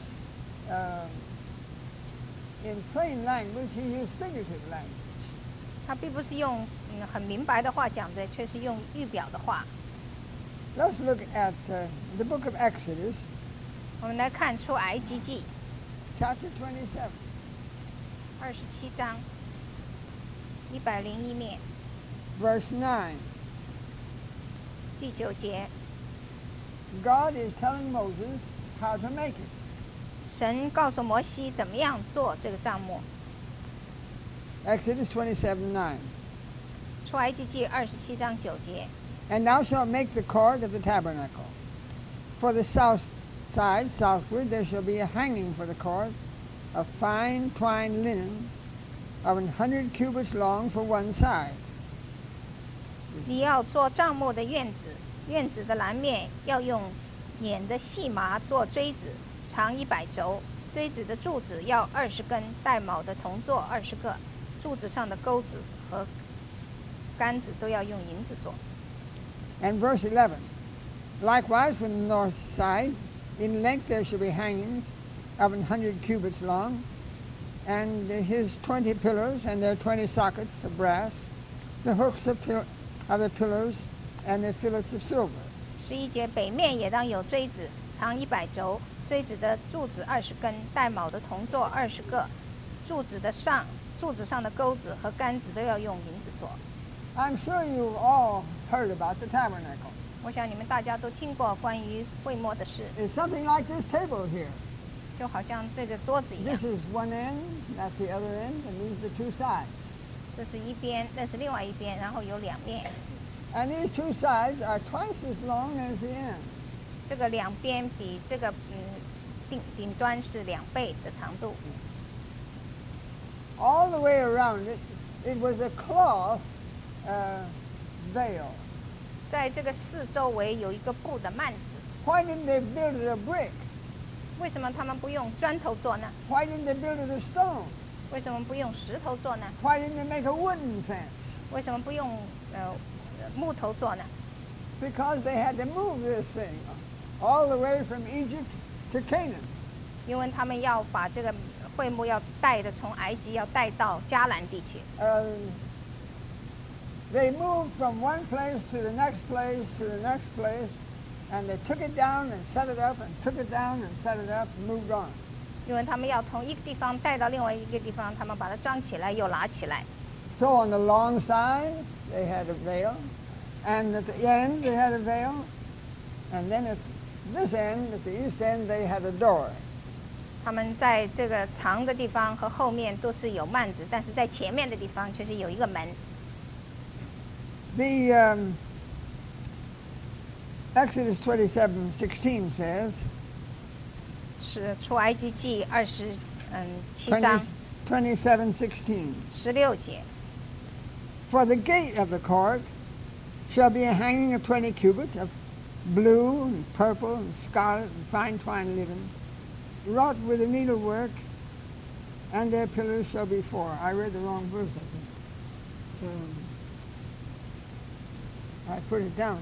in plain language. He used figurative language. 他并不是用很明白的话讲的，却是用预表的话。 Let's look at the book of Exodus, 我们来看出埃及记 chapter 27. 27章101面 Verse 9. 第9节， God is telling Moses how to make it. 神告诉摩西怎么样做这个帐幕。 Exodus 27:9. 出埃及记27章9节， And thou shalt make the cord of the tabernacle. For the south side, southward, there shall be a hanging for the cord of fine twined linen of 100 cubits long for one side. 你要做帐幕的院子，院子的南面要用捻的细麻做锥子，长100肘，锥子的柱子要20根，带卯的铜座20个，柱子上的钩子和杆子都要用银子做。 And verse 11. Likewise from the north side, in length there shall be hangings of 100 cubits long, and his 20 pillars and their 20 sockets of brass, the hooks of the pillars and the fillets of silver. 11节，北面也当有锥子，长100肘，锥子的柱子20根，带卯的铜座20个，柱子上的钩子和杆子都要用银子做。 I'm sure you've all heard about the tabernacle. 我想你们大家都听过关于会幕的事， It's something like this table here. 就好像这个桌子一样 This，is one end, that's the other end, and these are the two sides. 这是一边，那是另外一边，然后有2面， And these two sides are twice as long as the end. 这个2边比这个顶端是2倍的长度。 All the way around it, it was a cloth veil. 在这个四周围有一个布的幔子， Why didn't they build it of brick? 为什么他们不用砖头做呢？ Why didn't they build it of stone? 为什么不用石头做呢？ Why didn't they make a wooden fence? 为什么不用木头做呢？ Because they had to move this thing all the way from Egypt to Canaan. 因为他们要把这个会幕要带的从埃及要带到迦南地区。 They moved from one place to the next place to the next place, and they took it down and set it up and took it down and set it up and moved on. 因为他们要从一个地方带到另外一个地方，他们把它装起来又拿起来。 So on the long side, they had a veil, and at the end, they had a veil, and then at this end, at the east end, they had a door. 他们在这个长的地方和后面都是有幔子，但是在前面的地方却是有一个门。 The Exodus 27:16 says, 是出埃及记7章 27:16. 16节。 For the gate of the court shall be a hanging of 20 cubits of blue and purple and scarlet and fine twined linen, wrought with a needlework, and their pillars shall be 4. I read the wrong verse, I think. I put it down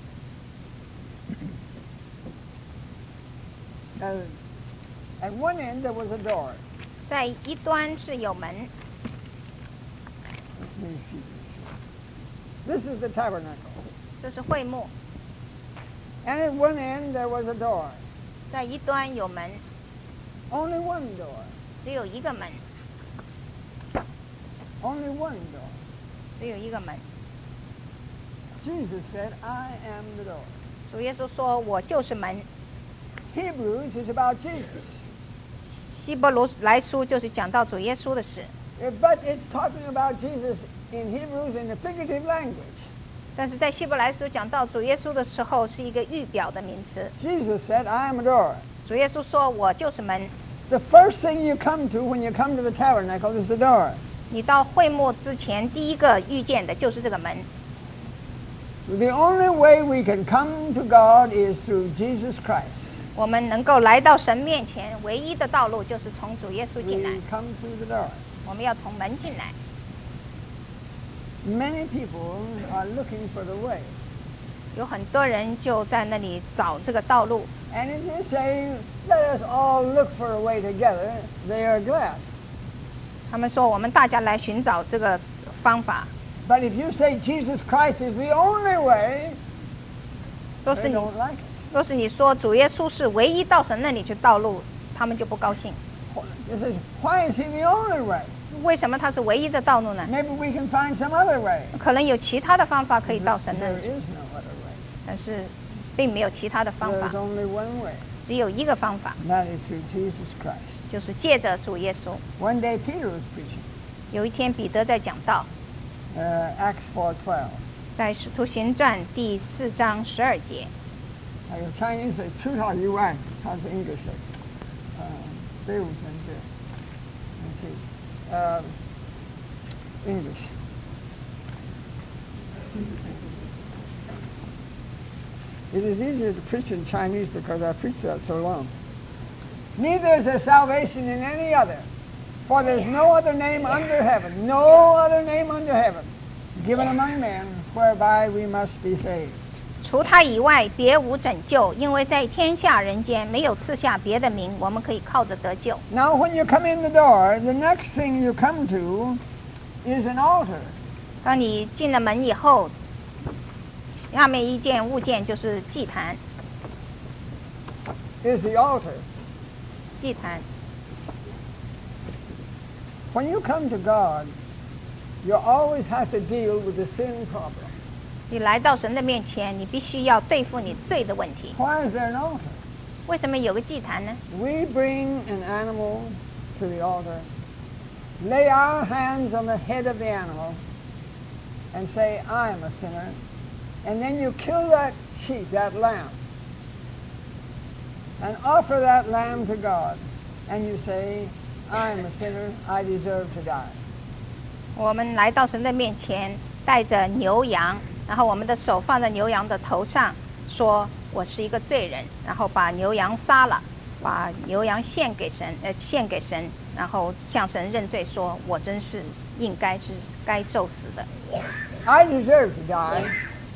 wrong. At one end there was a door. 在一端是有门， Let me see this. This is the tabernacle. 这是会幕， And at one end there was a door. 在一端有门， Only one door. 只有一个门， Only one door. 只有一个门。 Jesus said, I am the door. 主耶稣说：“我就是门。” Hebrews is about Jesus. 希伯来书就是讲到主耶稣的事， But it's talking about Jesus in Hebrews in a figurative language. 但是在希伯来书讲到主耶稣的时候，是一个预表的名词。 Jesus said, I am a door. 主耶稣说：“我就是门。 The first thing you come to when you come to the tabernacle is the door. ” 你到会幕之前，第一个遇见的就是这个门。 The only way we can come to God is through Jesus Christ. 我们能够来到神面前，唯一的道路就是从主耶稣进来。 We come through the door. 我们要从门进来。 Many people are looking for the way. 有很多人就在那里找这个道路。 And if you say, let us all look for a way together, they are glad. 他们说：“我们大家来寻找这个方法。 But if you say Jesus Christ is the only way, ” 若是 they 你 don't like it. 若是你说主耶稣是唯一到神那里去道路，他们就不高兴。 You say, why is he the only way? 为什么他是唯一的道路呢？ Maybe we can find some other way. 可能有其他的方法可以到神那 There 里， is no other way. 但是并没有其他的方 There 法 is，only one way. 只有一个方法， And that is through Jesus Christ. 就是借着主耶稣。 One day Peter was preaching, 有一天彼得在讲道， Acts 4:12. 在使徒行传第4章12节。 I go Chinese say, 出套以外, how's the English say? 对不对? Let's see. English. It is easier to preach in Chinese because I preached that so long. Neither is there salvation in any other, for there's no other name under heaven, no other name under heaven, given among men, whereby we must be saved. 除他以外，别无拯救，因为在天下人间没有赐下别的名，我们可以靠着得救。 Now when you come in the door, the next thing you come to is an altar. 当你进了门以后，下面一件物件就是祭坛。 Is the altar. 祭坛， When you come to God, you always have to deal with the sin problem. 你来到神的面前，你必须要对付你罪的问题。 Why is there an altar? 为什么有个祭坛呢？ We bring an animal to the altar, lay our hands on the head of the animal, and say, I am a sinner. And then you kill that sheep, that lamb, and offer that lamb to God. And you say, I am a sinner, I deserve to die. 我们来到神的面前，带着牛羊，然后我们的手放在牛羊的头上，说我是一个罪人，然后把牛羊杀了，把牛羊献给神，然后向神认罪，说我真是应该是该受死的， I deserve to die,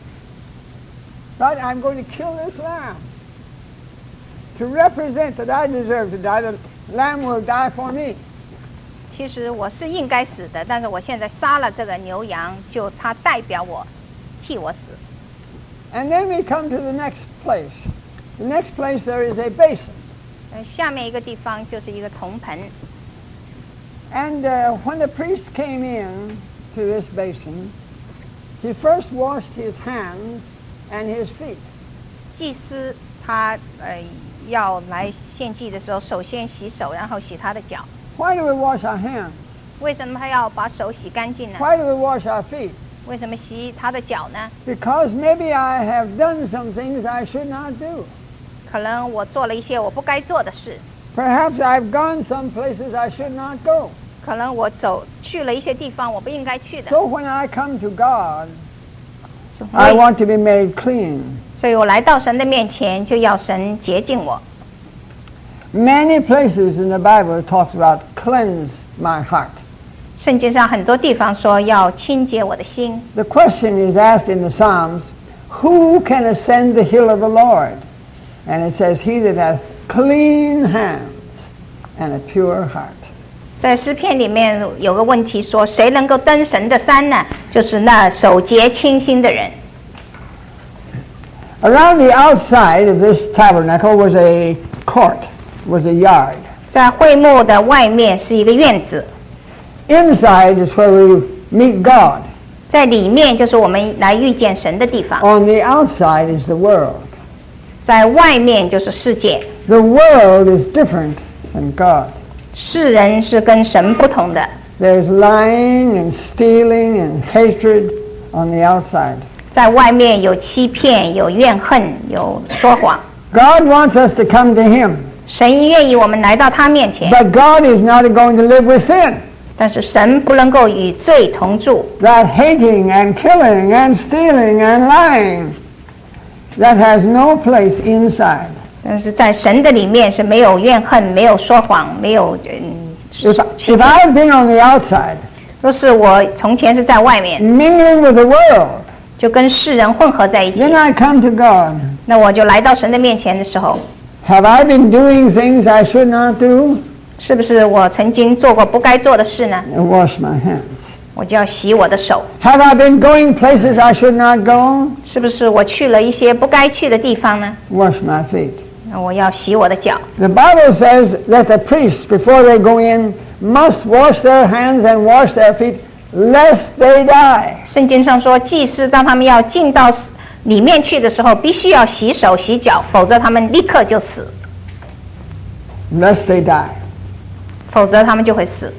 but I'm going to kill this lamb. To represent that I deserve to die, the lamb will die for me. 其实我是应该死的，但是我现在杀了这个牛羊，就它代表我，替我死。 And then we come to the next place. The next place there is a basin. 下面一个地方就是一个铜盆。 And when the priest came in to this basin, he first washed his hands and his feet. 祭司他要来献祭的时候，首先洗手，然后洗他的脚。 Why do we wash our hands? 为什么他要把手洗干净呢？ Why do we wash our feet? 为什么洗他的脚呢？ Because maybe I have done some things I should not do. 可能我做了一些我不该做的事， Perhaps I've gone some places I should not go. 可能我去了一些地方我不应该去的。 So when I come to God, I want to be made clean. 所以我来到神的面前，就要神洁净我。 Many places in the Bible talks about cleanse my heart. 圣经上很多地方说要清洁我的心。 The question is asked in the Psalms, who can ascend the hill of the Lord? And it says, he that hath clean hands and a pure heart. 在诗篇里面有个问题说，谁能够登神的山呢？就是那手洁清心的人。 Around the outside of this tabernacle was a court, was a yard. 在会幕的外面是一个院子， Inside is where we meet God. 在里面就是我们来遇见神的地方， On the outside is the world. 在外面就是世界。 The world is different than God. 世人是跟神不同的， There's lying and stealing and hatred on the outside. 在外面有欺骗，有怨恨，有说谎。 God wants us to come to Him, 神愿意我们来到他面前， but God is not going to live with sin. 但是神不能够与罪同住。 That hating and killing and stealing and lying, that has no place inside. 但是在神的里面是没有怨恨，没有说谎，没有 If I've been on the outside, 若是我从前是在外面， mingling with the world, 就跟世人混合在一起 then，I come to God. 那我就来到神的面前的时候， Have I been doing things I should not do? 是不是我曾经做过不该做的事呢？ I wash my hands. 我就要洗我的手。 Have I been going places I should not go? 是不是我去了一些不该去的地方呢？ Wash my feet. 那我要洗我的脚。 The Bible says that the priests, before they go in, must wash their hands and wash their feet, lest they die. 圣经上说，祭司当他们要进到里面去的时候，必须要洗手洗脚，否则他们立刻就死， Lest they die. 否则他们就会死。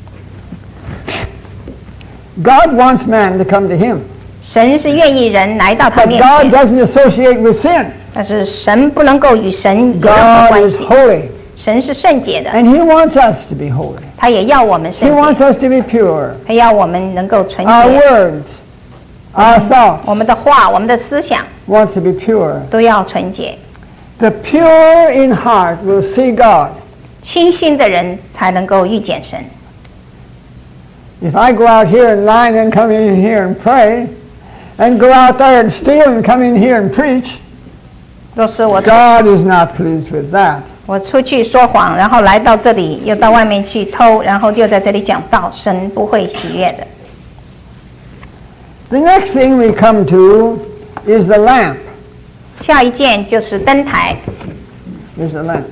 God wants man to come to Him. 神是愿意人来到他 But 面 God 前， doesn't associate with sin. 但是神不能够与神有任何 God 关 is 系。 holy. 神是圣洁的， And He wants us to be holy. 他也要我们 He 圣 wants 洁， us to be pure. 他要我们能够纯 Our 洁， words, our 我 thoughts 们的话、我们的思想 want to be pure. 都要纯洁。 The pure in heart will see God. 清心的人才能够遇见神。 If I go out here and lie and then come in here and pray, and go out there and steal and come in here and preach, 若是 God is not pleased with that. 我出去说谎，然后来到这里，又到外面去偷，然后就在这里讲道，神不会喜悦的。 The next thing we come to is the lamp. 下一件就是灯台， Is the lamp.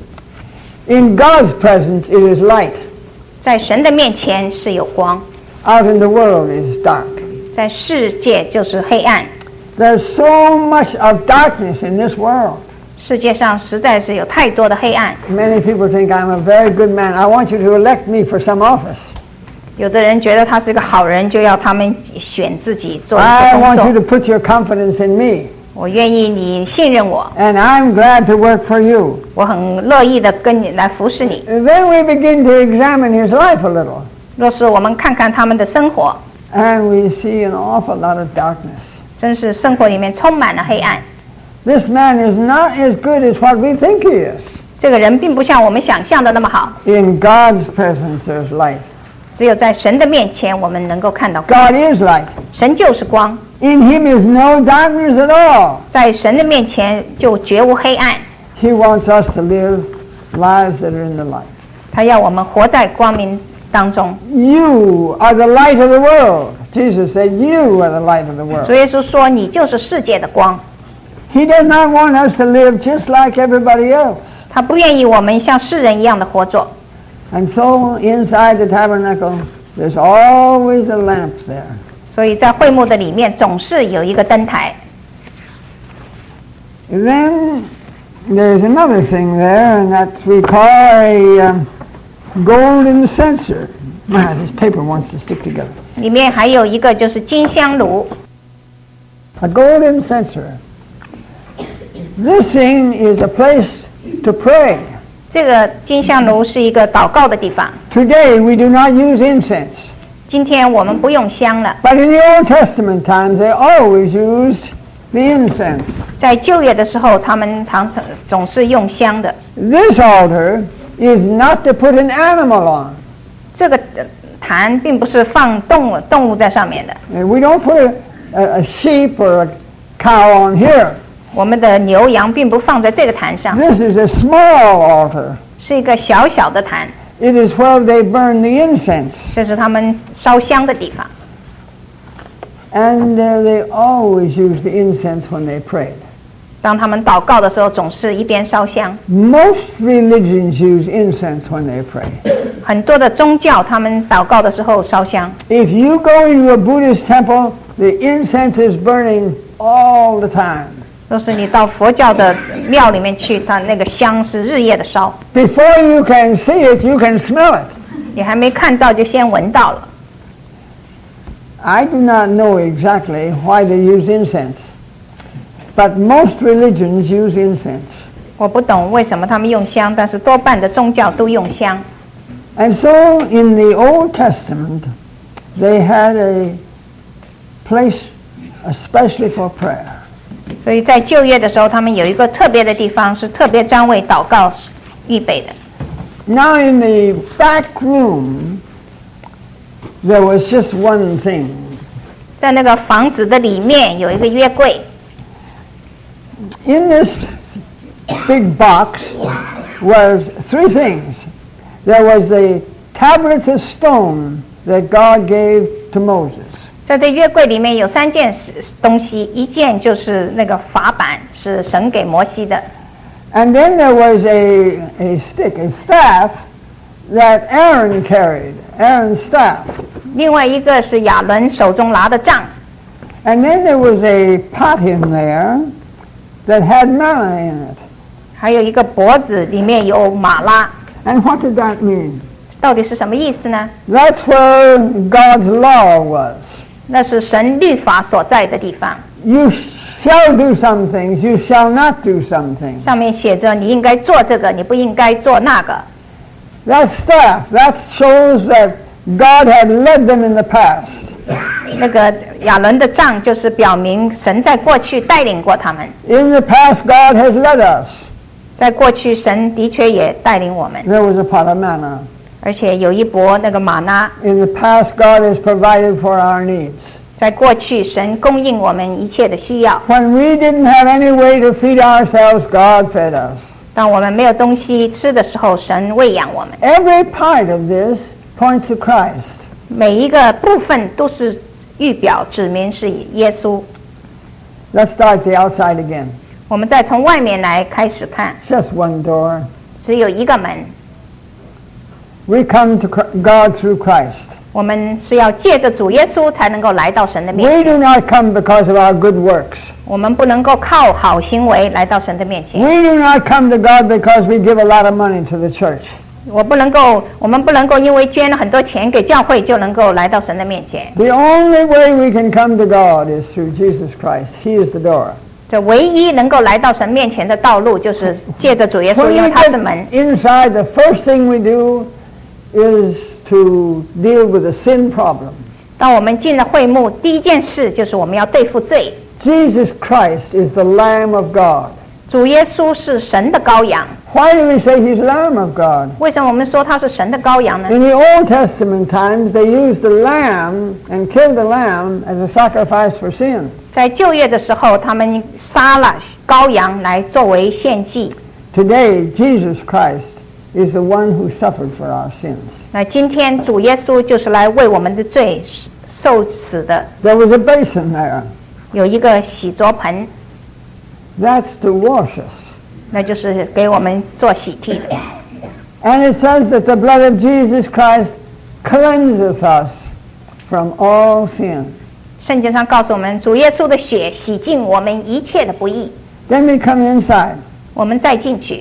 In God's presence, it is light. 在神的面前是有光， Out in the world, it is dark. 在世界就是黑暗。 There's so much of darkness in this world. 世界上实在是有太多的黑暗。 Many people think I'm a very good man. I want you to elect me for some office. 有的人觉得他是个好人，就要他们选自己做一 I 些工 want you 作。 to put your confidence in me. 我愿意你信任我， And I'm glad to work for you. 我很乐意的跟你来服侍你。 Then we begin to examine his life a little. 若是我们看看他们的生活， And we see an awful lot of darkness. 真是生活里面充满了黑暗。 This man is not as good as what we think he is. 这个人并不像我们想象的那么好。 In God's presence, there's light. 只有在神的面前，我们能够看到光。 God is light. 神就是光， In him is no darkness at all. 在神的面前就绝无黑暗。 He wants us to live lives that are in the light. 他要我们活在光明当中。 You are the light of the world. Jesus said, you are the light of the 主 world. 耶稣说：“你就是世界的光。 He does not want us to live just like everybody else. ” 他不愿意我们像世人一样的活着。 And so inside the tabernacle, there's always a lamp there. 所以在会幕的里面总是有一个灯台。 Then there's another thing there, and that we call a golden censer. Ah, this paper wants to stick together. 里面还有一个就是金香炉， A golden censer. This thing is a place to pray. 这个金香炉是一个祷告的地方。 Today we do not use incense, 今天我们不用香了， but in the Old Testament times they always used the incense. 在旧约的时候，他们总是用香的。 This altar is not to put an animal on. 这个坛并不是放动物在上面的， And we don't put a sheep or a cow on here. 我们的牛羊并不放在这个坛上， This is a small altar. 是一个小小的坛， It is where they burn the incense. 这是他们烧香的地方。 And they always used the incense when they prayed. 当他们祷告的时候，总是一边烧香。 Most religions use incense when they pray. 很多的宗教，他们祷告的时候烧香。 If you go into a Buddhist temple, the incense is burning all the time. 就是你到佛教的庙里面去，它那个香是日夜的烧。 Before you can see it, you can smell it. 你还没看到，就先闻到了。 I do not know exactly why they use incense, but most religions use incense. 我不懂为什么他们用香，但是多半的宗教都用香。 And so in the Old Testament, they had a place especially for prayer. 所以在旧约的时候，他们有一个特别的地方，是特别专为祷告预备的。 Now in the back room, there was just one thing. 在那个房子的里面有一个约柜。 In this big box was three things. There was the tablets of stone that God gave to Moses. 在这约柜里面有3件东西，一件就是那个法版，是神给摩西的。 And then there was a stick, a staff that Aaron carried, Aaron's staff. 另外一个是亚伦手中拿的杖。 And then there was a pot in there that had manna in it. 还有一个钵子里面有玛拉。 And what did that mean? 到底是什么意思呢？ That's where God's law was. 那是神律法所在的地方。 You shall do some things, you shall not do some things. 上面写着你应该做这个，你不应该做那个。 That staff, that shows that God had led them in the past. 那个亚伦的杖就是表明神在过去带领过他们。 In the past, God has led us. 在过去，神的确也带领我们。 There was a pot of manna. 而且有一钵那个玛纳。 In the past, God has provided for our needs. 在过去，神供应我们一切的需要。 When we didn't have any way to feed ourselves, God fed us. 当我们没有东西吃的时候，神喂养我们。 Every part of this points to Christ. 每一个部分都是预表指明是耶稣。 Let's start the outside again. 我们再从外面来开始看， Just one door. 只有一个门。 We come to God through Christ. 我们是要借着主耶稣才能够来到神的面 We 前。 do not come because of our good works. 我们不能够靠好行为来到神的面前。 We do not come to God because we give a lot of money to the church. 我们不能够因为捐了很多钱给教会就能够来到神的面前。 The only way we can come to God is through Jesus Christ. He is the door. 这唯一能够来到神面前的道路，就是借着主耶稣， When 因为 we 他是 get 门。 inside, the first thing we do is to deal with the sin problem. 当我们进了会幕，第一件事就是我们要对付罪。 Jesus Christ is the Lamb of God. 主耶稣是神的羔羊。 Why do we say He's Lamb of God? 为什么我们说他是神的羔羊呢？ In the Old Testament times, they used the lamb and killed the lamb as a sacrifice for sin. 在旧约的时候，他们杀了羔羊来作为献祭。 Today, Jesus Christ is the one who suffered for our sins. 那今天主耶稣就是来为我们的罪受死的。 There was a basin there. 有一个洗濯盆， That's to wash us. 那就是给我们做洗替的。 And it says that the blood of Jesus Christ cleanses us from all sin. 圣经上告诉我们，主耶稣的血洗净我们一切的不义。 Then we come inside. 我们再进去，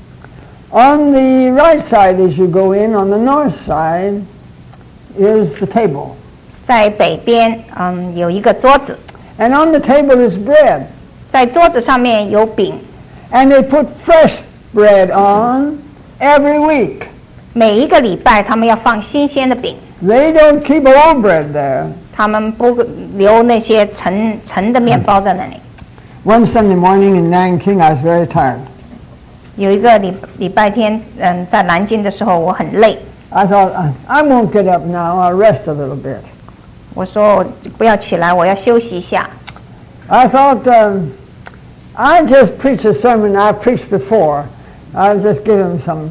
On the right side as you go in, on the north side, is the table. 在北边，有一个桌子， And on the table is bread. 在桌子上面有饼， And they put fresh bread on every week. 每一个礼拜他们要放新鲜的饼， They don't keep old bread there. 他们不留那些陈的面包在那里。 One Sunday morning in Nanking, I was very tired. 有一个礼拜天，在南京的时候我很累， I thought, I won't get up now. I'll rest a little bit. 我说我不要起来，我要休息一下。 I thought, I just preach a sermon I've preached before. I'll just give them some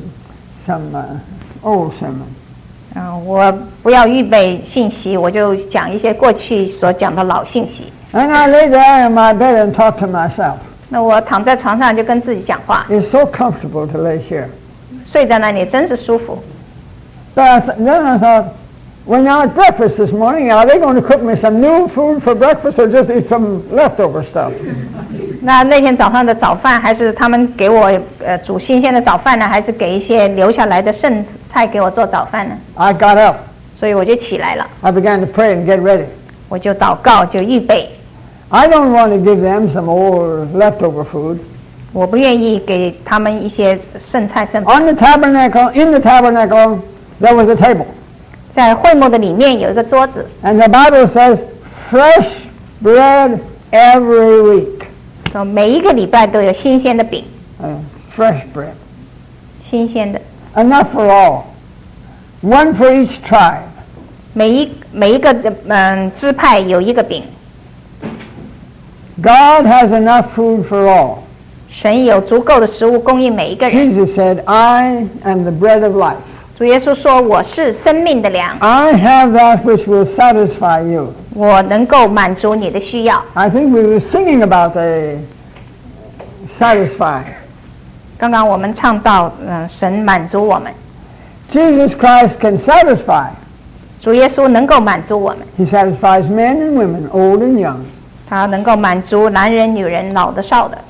old sermon. 我不要预备信息，我就讲一些过去所讲的老信息。 And I lay there in my bed and talk to myself. 那我躺在床上就跟自己讲话， It's so comfortable to lay here. 睡在那里真是舒服。 But then I thought, well, now at breakfast this morning, are they going to cook me some new food for breakfast or just eat some leftover stuff? 那天早上的早饭，还是他们给我煮新鲜的早饭呢，还是给一些留下来的剩菜给我做早饭呢？ I got up. 所以我就起来了， I began to pray and get ready. 我就祷告，就预备。 I don't want to give them some old leftover food. 我不愿意给他们一些剩菜剩饭。 On the tabernacle, in the tabernacle, there was a table. 在会幕的里面有一个桌子， And the Bible says, fresh bread every week. 说每一个礼拜都有新鲜的饼， Fresh bread. 新鲜的， Enough for all. One for each tribe. 每一个支派有一个饼。 God has enough food for all. 神有足够的食物供应每一个人。 Jesus said, I am the bread of life. 主耶稣说：“我是生命的粮， I have that which will satisfy you. 我能够满足你的需要。 I think we were singing about the satisfy. ” 刚刚我们唱到，神满足我们， Jesus Christ can satisfy. 主耶稣能够满足我们， He satisfies men and women, old and young. 他能够满足男人、女人、老的、少的。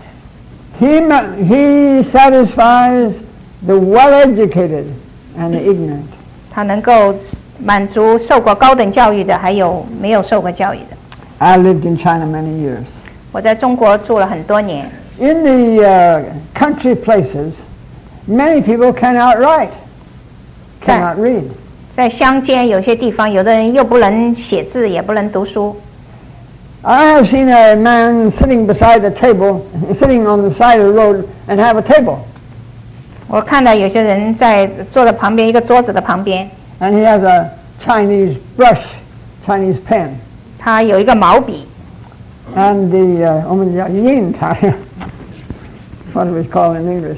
He satisfies the well-educated and the ignorant. 他能够满足受过高等教育的，还有没有受过教育的。 I lived in China many years. 我在中国住了很多年， In the country places, many people cannot write, cannot read. 在乡间有些地方，有的人又不能写字，也不能读书。 I have seen a man sitting beside the table, sitting on the side of the road, and have a table. 我看到有些人在坐在旁边一个桌子的旁边， And he has a Chinese brush, Chinese pen. 他有一个毛笔， And the, yin tai, what do we call it in English?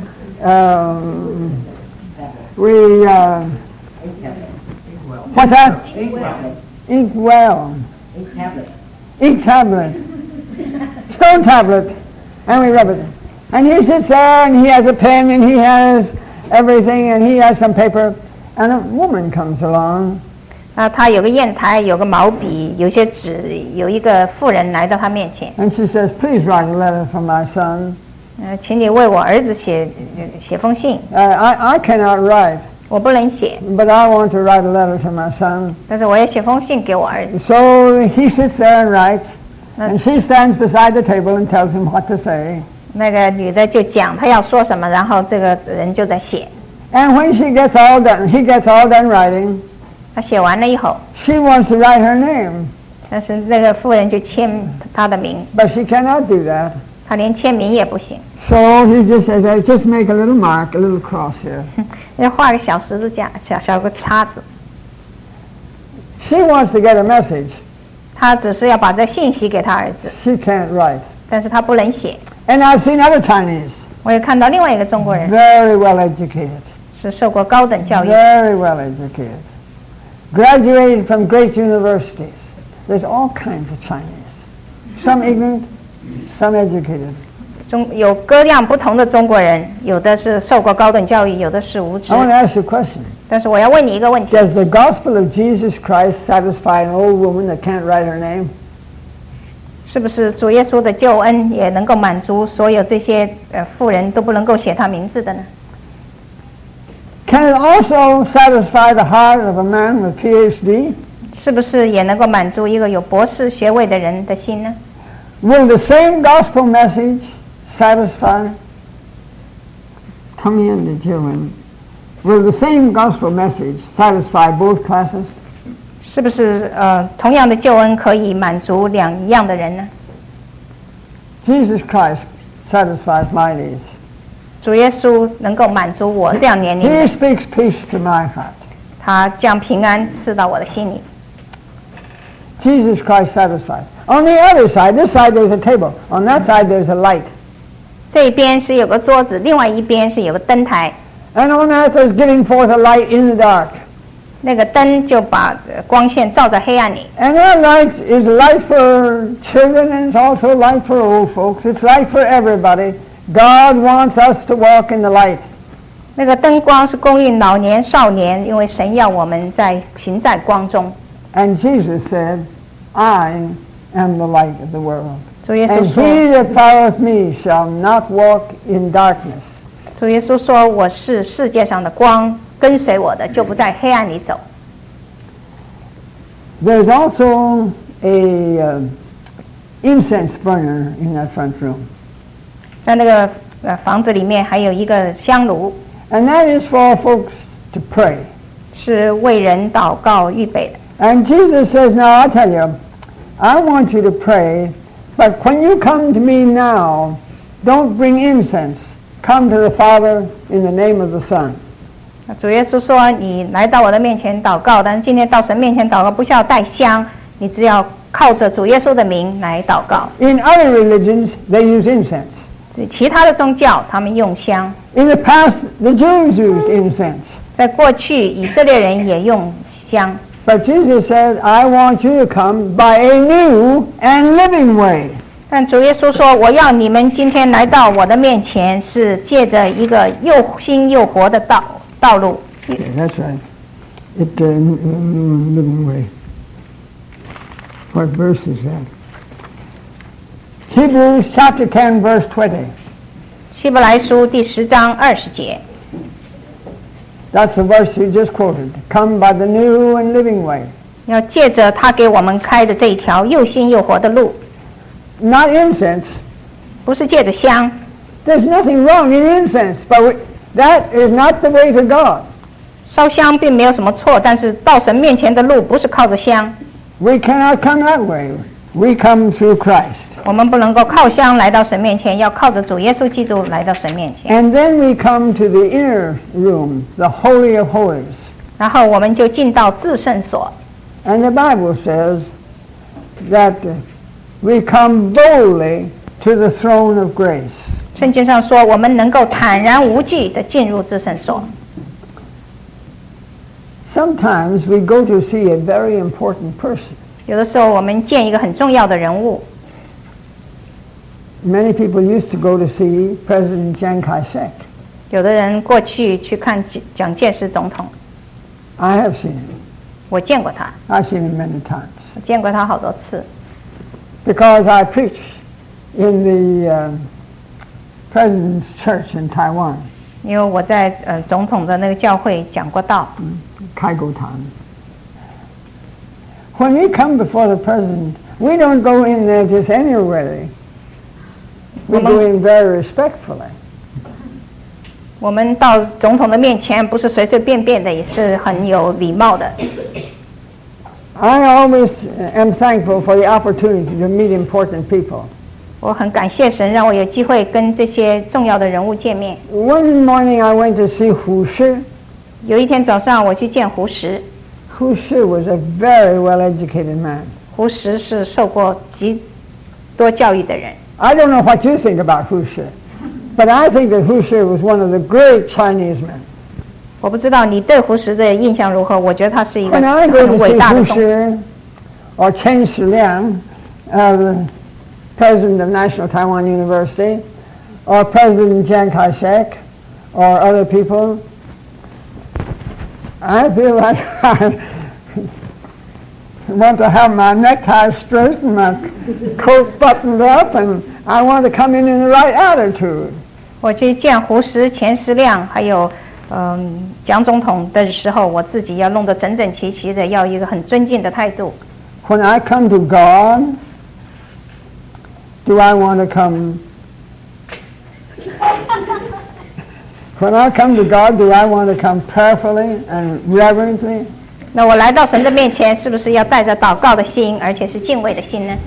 What's that? Inkwell. Ink tablet. Stone tablet. And we rub it. And he sits there and he has a pen and he has everything and he has some paper. And a woman comes along. 他有个砚台，有个毛笔，有些纸，有一个妇人来到他面前， And she says, please write a letter for my son. 请你为我儿子写封信。 I cannot write, 我不能写， but I want to write a letter to my son. 但是我要写封信给我儿子。 So he sits there and writes. And she stands beside the table and tells him what to say. 那个女的就讲她要说什么，然后这个人就在写。 And when she gets all done, he gets all done writing. 他写完了以后， She wants to write her name, 但是那个妇人就签他的名， but she cannot do that. 他连签名也不行， So he just says, just make a little mark, a little cross here. 要画个小十字架，小个叉子。 She wants to get a message. 他只是要把这信息给他儿子， She can't write. 但是他不能写。 And I've seen other Chinese, 我也看到另外一个中国人 very well educated, 是受过高等教育， very well educated, graduated from great universities. There's all kinds of Chinese, some ignorant, some educated. 有各样不同的中国人，有的是受过高等教育，有的是无知 I。want to ask you a question. 但是我要问你一个问题： Does the gospel of Jesus Christ satisfy an old woman that can't write her name? 是不是主耶稣的救恩也能够满足所有这些妇人都不能够写他名字的呢？ Can it also satisfy the heart of a man with PhD? 是不是也能够满足一个有博士学位的人的心呢？ Will the same gospel message satisfy? Come in the children. Will the same gospel message satisfy both classes? 是不是同样的救恩可以满足一样的人呢？ Jesus Christ satisfies my needs. 主耶稣能够满足我这样年龄 He 的， speaks peace to my heart. 他将平安赐到我的心里。 Jesus Christ satisfies. On the other side, this side there's a table. On that side there's a light. 这一边是有个桌子，另外一边是有个灯台。 And on that there's giving forth a light in the dark. 那个灯就把光线照在黑暗里。 And that light is light for children and it's also light for old folks. It's light for everybody. God wants us to walk in the light. 那个灯光是供应老年、少年，因为神要我们行在光中。 And Jesus said, I am the light of the world. 主耶稣 And 说 he that followeth me shall not walk in darkness. 主耶稣说我是世界上的光，跟随我的就不在黑暗里走。 There's also a incense burner in that front room. 在那个房子里面还有一个香炉， And that is for folks to pray. 是为人祷告预备的。 And Jesus says, now I'll tell you, I want you to pray, but when you come to me now, don't bring incense. Come to the Father in the name of the Son. 主耶稣说：“你来到我的面前祷告，但是今天到神面前祷告，不需要带香，你只要靠着主耶稣的名来祷告。 In other religions, they use incense. 其他的宗教他们用香， In the past, the Jews used incense. 在过去以色列人也用香。 But Jesus said, I want you to come by a new and living way. 但主耶稣说：我要你们今天来到我的面前，是借着一个又新又活的道路。” Okay, that's right. Living way. What verse is that? Hebrews chapter 10, verse 20. 希伯来书第10章20节， That's the verse you just quoted. Come by the new and living way. 要借着他给我们开的这一条又新又活的路， Not incense. 不是借着香。 There's nothing wrong in incense, but that is not the way to God. 烧香并没有什么错，但是到神面前的路不是靠着香， We cannot come that way. We come through Christ. 我们不能够靠香来到神面前，要靠着主耶稣基督来到神面前。 And then we come to the inner room, the Holy of Holies. 然后我们就进到至圣所， And the Bible says that we come boldly to the throne of grace. 圣经上说我们能够坦然无惧地进入至圣所。 Sometimes we go to see a very important person. 有的时候我们见一个很重要的人物， Many people used to go to see President Chiang Kai-shek. 有的人过去看蒋介石总统， I have seen him. 我见过他， I've seen him many times. 我见过他好多次， Because I preach in the President's Church in Taiwan, 因为我在总统的那个教会讲过道。 Kaigotan. When we come before the President, we don't go in there just anywhere. We go in very respectfully. 我们到总统的面前不是随随便便的，也是很有礼貌的。 I always am thankful for the opportunity to meet important people. 我很感谢神让我有机会跟这些重要的人物见面。 One morning I went to see Hu Shi. 有一天早上我去见胡适， Hu Shi was a very well-educated man. 胡适是受过极多教育的人。 I don't know what you think about Hu Shi, but I think that Hu Shi was one of the great Chinese men. 我不知道你对胡适的印象如何？我觉得他是一个 When I go 很 to 伟 see 大的 Hu 总。 Shi or Chen Shiliang, the president of National Taiwan University, or President Chiang Kai-shek, or other people, I feel like I want to have my necktie straightened, my coat buttoned up, and I want to come in the right attitude. 我去见胡适、钱时亮，还有蒋总统的时候，我自己要弄得整整齐齐的，要一个很尊敬的态度。 When I come to God, do I want to come? When I come to God, do I want to come prayerfully and reverently? 那我来到神的面前，是不是要带着祷告的心，而且是敬畏的心呢？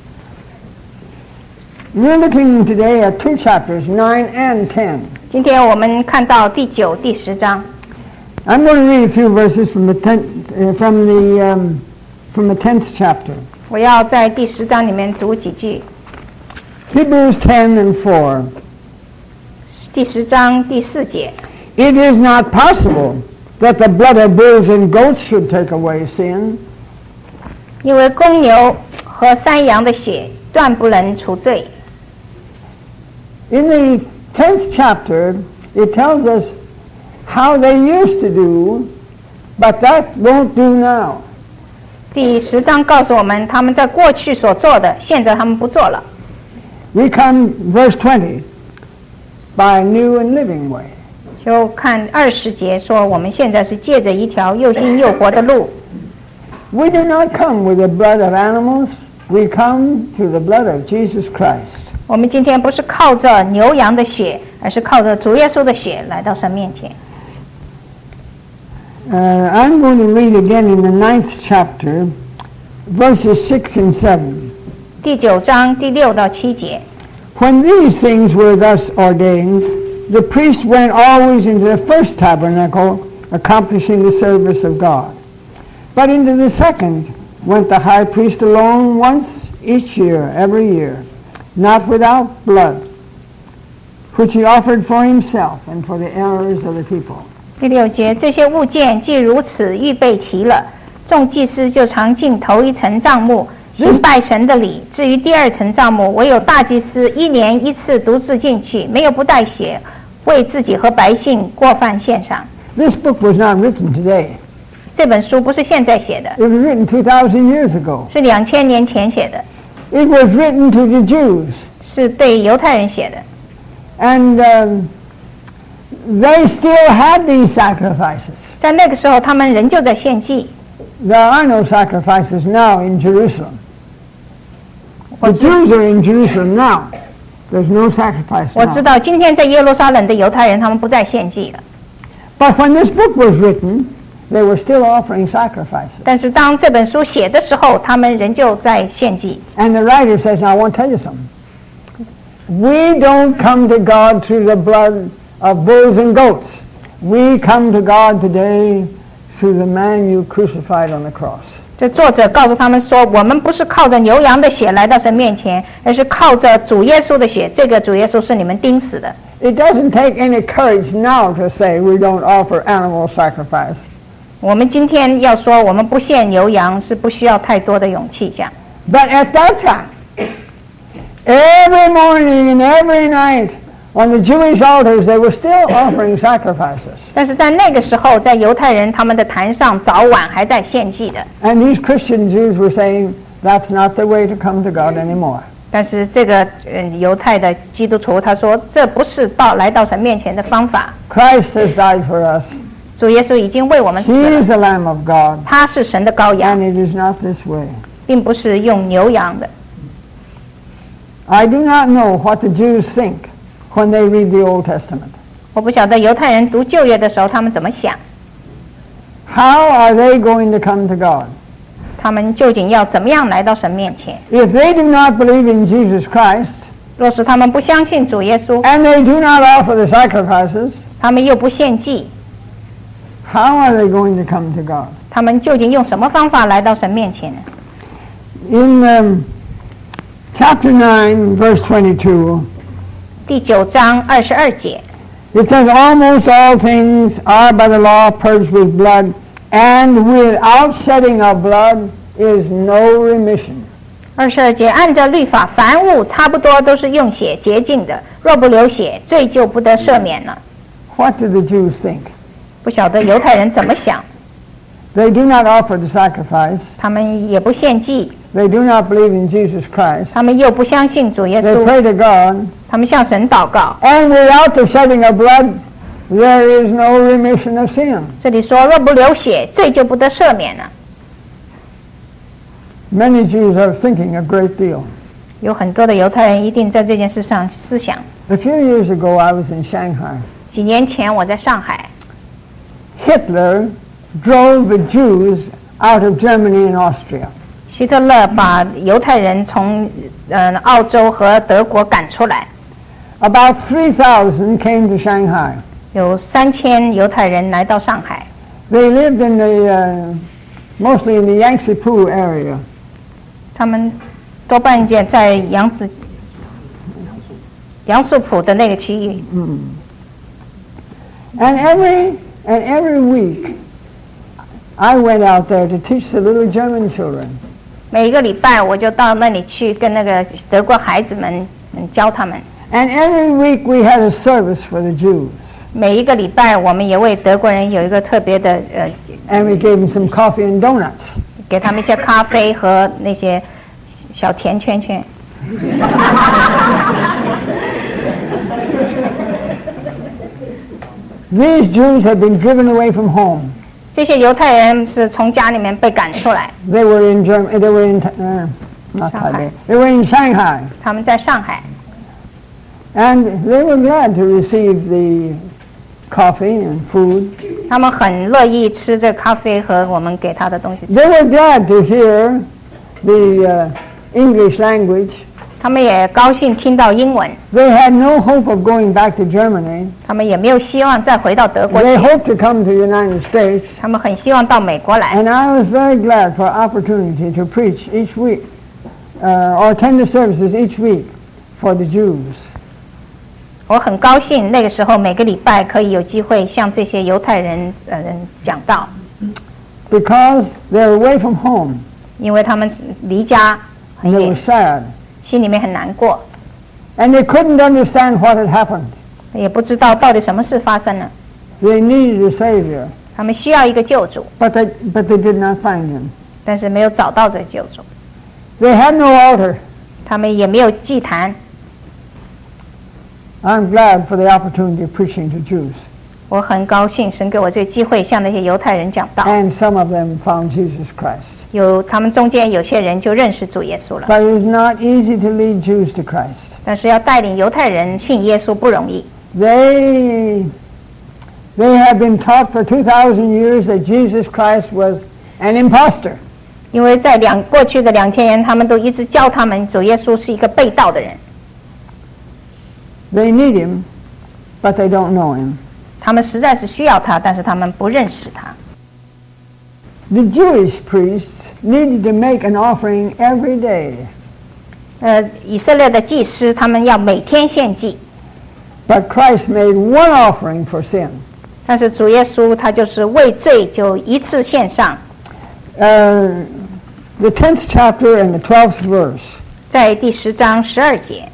We're looking today at two chapters, 9 and 10. 今天我们看到第9、第10章， I'm going to read a few verses from the 10th chapter. 我要在第10章里面读几句。 Hebrews 10 and 4. 第10章第4节， It is not possible that the blood of bulls and goats should take away sin. 因为公牛和山羊的血断不能除罪。 In the 10th chapter, it tells us how they used to do, but that won't do now. 第10章告诉我们，他们在过去所做的，现在他们不做了。 We come, verse 20, by a new and living way. 就看20节说，我们现在是借着一条又新又活的路。 We do not come with the blood of animals. We come to the blood of Jesus Christ. 我们今天不是靠着牛羊的血，而是靠着主耶稣的血来到神面前。 I'm going to read again in the 9th chapter, verses 6 and 7. 第9章第6到7节。 When these things were thus ordained, the priest went always into the first tabernacle, accomplishing the service of God. But into the second went the high priest alone once each year, every year, not without blood, which he offered for himself and for the errors of the people. 第6节，这些物件既如此预备齐了，众祭司就常进头一层帐幕，行拜神的礼。至于第2层帐幕，唯有大祭司1年1次独自进去，没有不带血，为自己和百姓过犯献上。 This book was not written today. 这本书不是现在写的， It was written 2,000 years ago. 是2000年前写的， It was written to the Jews. 是对犹太人写的。 And they still had these sacrifices. 在那个时候，他们仍旧在献祭。 There are no sacrifices now in Jerusalem. The Jews are in Jerusalem now. There's no sacrifice 我知 now. 道今天在耶路撒冷的犹太人，他们不再献祭了。 But when this book was written, they were still offering sacrifices. 但是当这本书写的时候，他们仍旧在献祭。 And the writer says, now I want to tell you something. We don't come to God through the blood of bulls and goats. We come to God today through the man you crucified on the cross. 这作者告诉他们说，我们不是靠着牛羊的血来到神面前，而是靠着主耶稣的血。这个主耶稣是你们钉死的。 It doesn't take any courage now to say we don't offer animal sacrifice. 我们今天要说我们不献牛羊，是不需要太多的勇气这样。 But at that time, every morning and every night on the Jewish altars, they were still offering sacrifices. 但是在那个时候，在犹太人他们的坛上，早晚还在献祭的。 And these Christian Jews were saying, that's not the way to come to God anymore. 但是这个犹太的基督徒他说，这不是来到神面前的方法。 Christ has died for us. 主耶稣已经为我们死 He is 了， the Lamb of God. 他是神的羔羊， And it is not this way. 并不是用牛羊的。 I do not know what the Jews think when they read the Old Testament. 我不晓得犹太人读旧约的时候他们怎么想， How are they going to come to God? 他们究竟要怎么样来到神面前？ If they do not believe in Jesus Christ, 若是他们不相信主耶稣， and they do not offer the sacrifices, 他们又不献祭， how are they going to come to God? 他们究竟用什么方法来到神面前呢？ In chapter 9, verse 22, 第9章22节， it says, almost all things are by the law purged with blood, and without shedding of blood is no remission. 22节，按照律法，凡物差不多都是用血洁净的，若不流血，罪就不得赦免了。 What do the Jews think? 不晓得犹太人怎么想， They do not offer the sacrifice. 他们也不献祭， They do not believe in Jesus Christ. 他们又不相信主耶 They 稣， pray to God. 他们向神祷告。 And without the shedding of blood, there is no remission of sin. 这里说，若不流血，罪就不得赦免了。 Many Jews are thinking a great deal. 有很多的犹太人一定在这件事上思想。 A few years ago, I was in Shanghai. 几年前我在上海， Hitler drove the Jews out of Germany and Austria. 希特勒把犹太人从澳洲和德国赶出来， About 3,000 came to Shanghai. 有3000犹太人来到上海。 They lived in mostly in the Yangtze area. 他们多半在杨树浦的那个区域。 And every week, I went out there to teach the little German children. 每一个礼拜我就到那里去跟那个德国孩子们教他们。 And every week we had a service for the Jews. 每一个礼拜我们也为德国人有一个特别的 And we gave them some coffee and donuts. 给他们一些咖啡和那些小甜圈圈。 These Jews had been driven away from home. 这些犹太人是从家里面被赶出来。 They were in Germany. They were in not Taipei. They were in Shanghai. 他们在上海。 And they were glad to receive the coffee and food. 他们很乐意吃这咖啡和我们给他的东西吃。 They were glad to hear the English language. 他们也高兴听到英文。 They had no hope of going back to Germany. 他们也没有希望再回到德国去。 They hoped to come to the United States. 他们很希望到美国来。 And I was very glad for opportunity to preach each week, or attend the services each week for the Jews. 我很高兴那个时候每个礼拜可以有机会向这些犹太人讲道。 Because they're away from home. 因为他们离家很 They 远 were sad. 心里面很难过。 And they couldn't understand what had happened. 也不知道到底什么事发生了。 They needed a Savior. 他们需要一个救主。 But they did not find him. 但是没有找到这个救主。 They had no altar. 他们也没有祭坛。 I'm glad for the opportunity of preaching to Jews. 我很高兴神给我这个机会向那些犹太人讲道。 And some of them found Jesus Christ. 他们中间有些人就认识主耶稣了。 But it's not easy to lead Jews to Christ. 但是要带领犹太人信耶稣不容易。 They have been taught for 2,000 years that Jesus Christ was an impostor. 因为在过去的2000年，他们都一直教他们主耶稣是一个被盗的人。 They need him, but they don't know him. 他们实在是需要他，但是他们不认识他。 The Jewish priests needed to make an offering every day. 以色列的祭司他们要每天献祭。 But Christ made one offering for sin. 但是主耶稣他就是为罪就一次献上。 The 10th chapter and the 12th verse. 在第10章12节。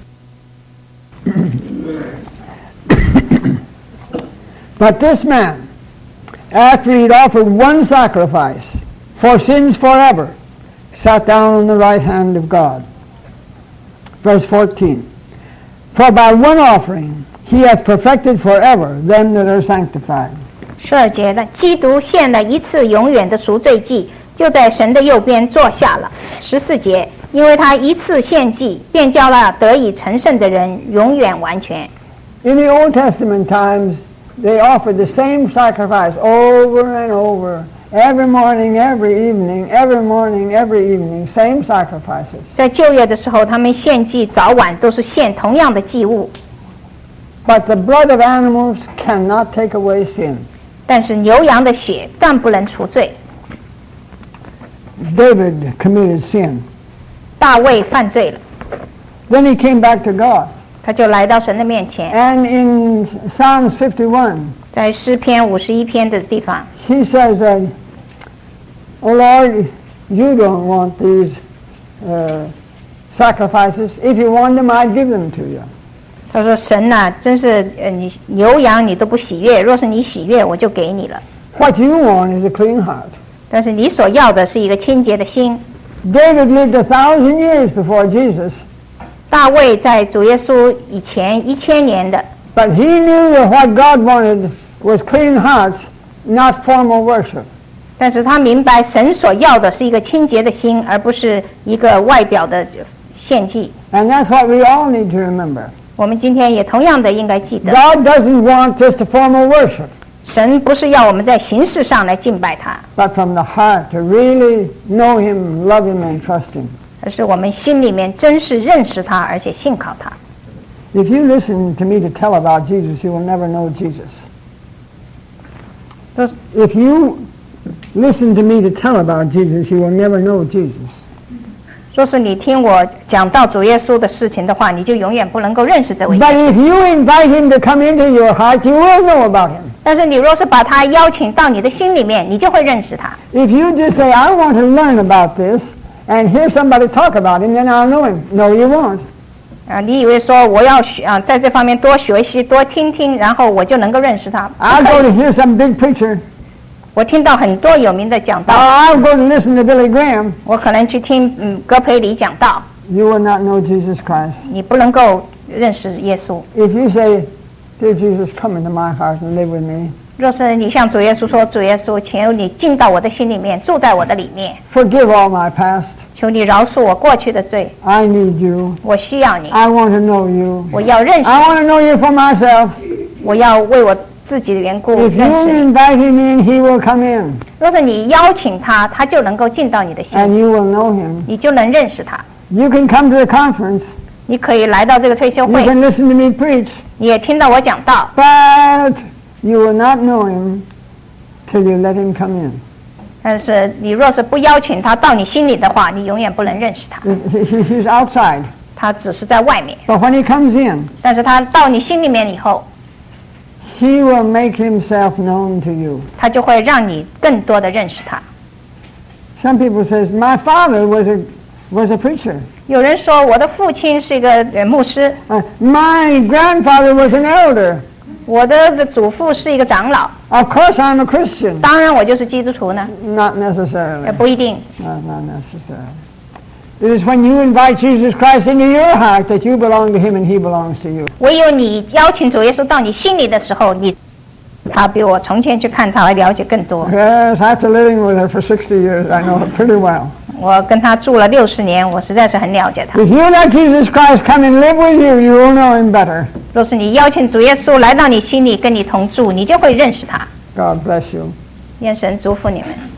But this man, after he'd offered one sacrifice for sins forever, sat down on the right hand of God. Verse 14. For by one offering he hath perfected forever them that are sanctified. 12节的基督献了一次永远的赎罪祭，就在神的右边坐下了。14节，因为他一次献祭，便叫那得以成圣的人永远完全。 In the Old Testament times, they offered the same sacrifice over and over, every morning, every evening, every morning, every evening, same sacrifices. 在旧约的时候，他们献祭早晚都是献同样的祭物。 But the blood of animals cannot take away sin. 但是牛羊的血断不能除罪。 David committed sin. 大卫犯罪了。 Then he came back to God. 他就来到神的面前。 And in Psalms 51, 在诗篇51篇的地方 he says, "O Lord, you don't want these sacrifices. If you want them, I'd give them to you." 他说神啊，真是你牛羊你都不喜悦，若是你喜悦，我就给你了。 What you want is a clean heart. 但是你所要的是一个清洁的心。 David lived 1,000 years before Jesus. 大卫在主耶稣以前1000年的。 But he knew that what God wanted was clean hearts, not formal worship. 但是他明白神所要的是一个清洁的心，而不是一个外表的献祭。 And that's what we all need to remember. 我们今天也同样的应该记得， God doesn't want just a formal worship. 神不是要我们在形式上来敬拜他， But from the heart to really know him, love him, and trust him. 而是我们心里面真是认识他，而且信靠他。 If you listen to me to tell about Jesus, you will never know Jesus. If you listen to me to tell about Jesus, you will never know Jesus. 若是你听我讲到主耶稣的事情的话，你就永远不能够认识这位耶 But 稣。 if you invite him to come into your heart, you will know about him. 但是你若是把他邀请到你的心里面，你就会认识他。 If you just say, I want to learn about this, and hear somebody talk about him, then I'll know him. No, you won't. 你以为说我要在这方面多学习、多听听，然后我就能够认识他？ I'll go to hear some big preacher. 我听到很多有名的讲道， I'll go to listen to Billy Graham. 我可能去听戈培里讲道， You will not know Jesus Christ. 你不能够认识耶稣。 If you say, Dear Jesus, come into my heart and live with me. 若是你向主耶稣说：“主耶稣，请求你进到我的心里面，住在我的里面， Forgive all my past. 求你饶恕我过去的罪， I need you. 我需要你， I want to know you. 我要认识， I want to know you for myself. 我要为我自己的缘故 If 认 you 识你。 invite him in, he will come in, 若是你邀请他，他就能够进到你的心， and you will know him. 你就能认识他。 You can come to the conference. 你可以来到这个退休 You 会， can listen to me preach. 你也听到我讲道， But you will not know him till you let him come in. 但是你若是不邀请他到你心里的话，你永远不能认识他。 He's outside. 他只是在外面， But when he comes in, 但是他到你心里面以后， he will make himself known to you. 他就会让你更多的认识他。 Some people says, my father was a preacher. 有人说我的父亲是一个牧师， My grandfather was an elder. 我的祖父是一个长老， Of course I'm a Christian. 当然我就是基督徒呢， Not necessarily. 不一定。 Not necessarily. It is when you invite Jesus Christ into your heart that you belong to him and he belongs to you. 唯有你邀请主耶稣到你心里的时候，他比我从前去看他还了解更多。 Yes, after living with her for 60 years, I know her pretty well. 我跟他住了60年，我实在是很了解他。 If you let Jesus Christ come and live with you, you will know him better. 若是你邀请主耶稣来到你心里，跟你同住，你就会认识他。 God bless you. 愿神祝福你们。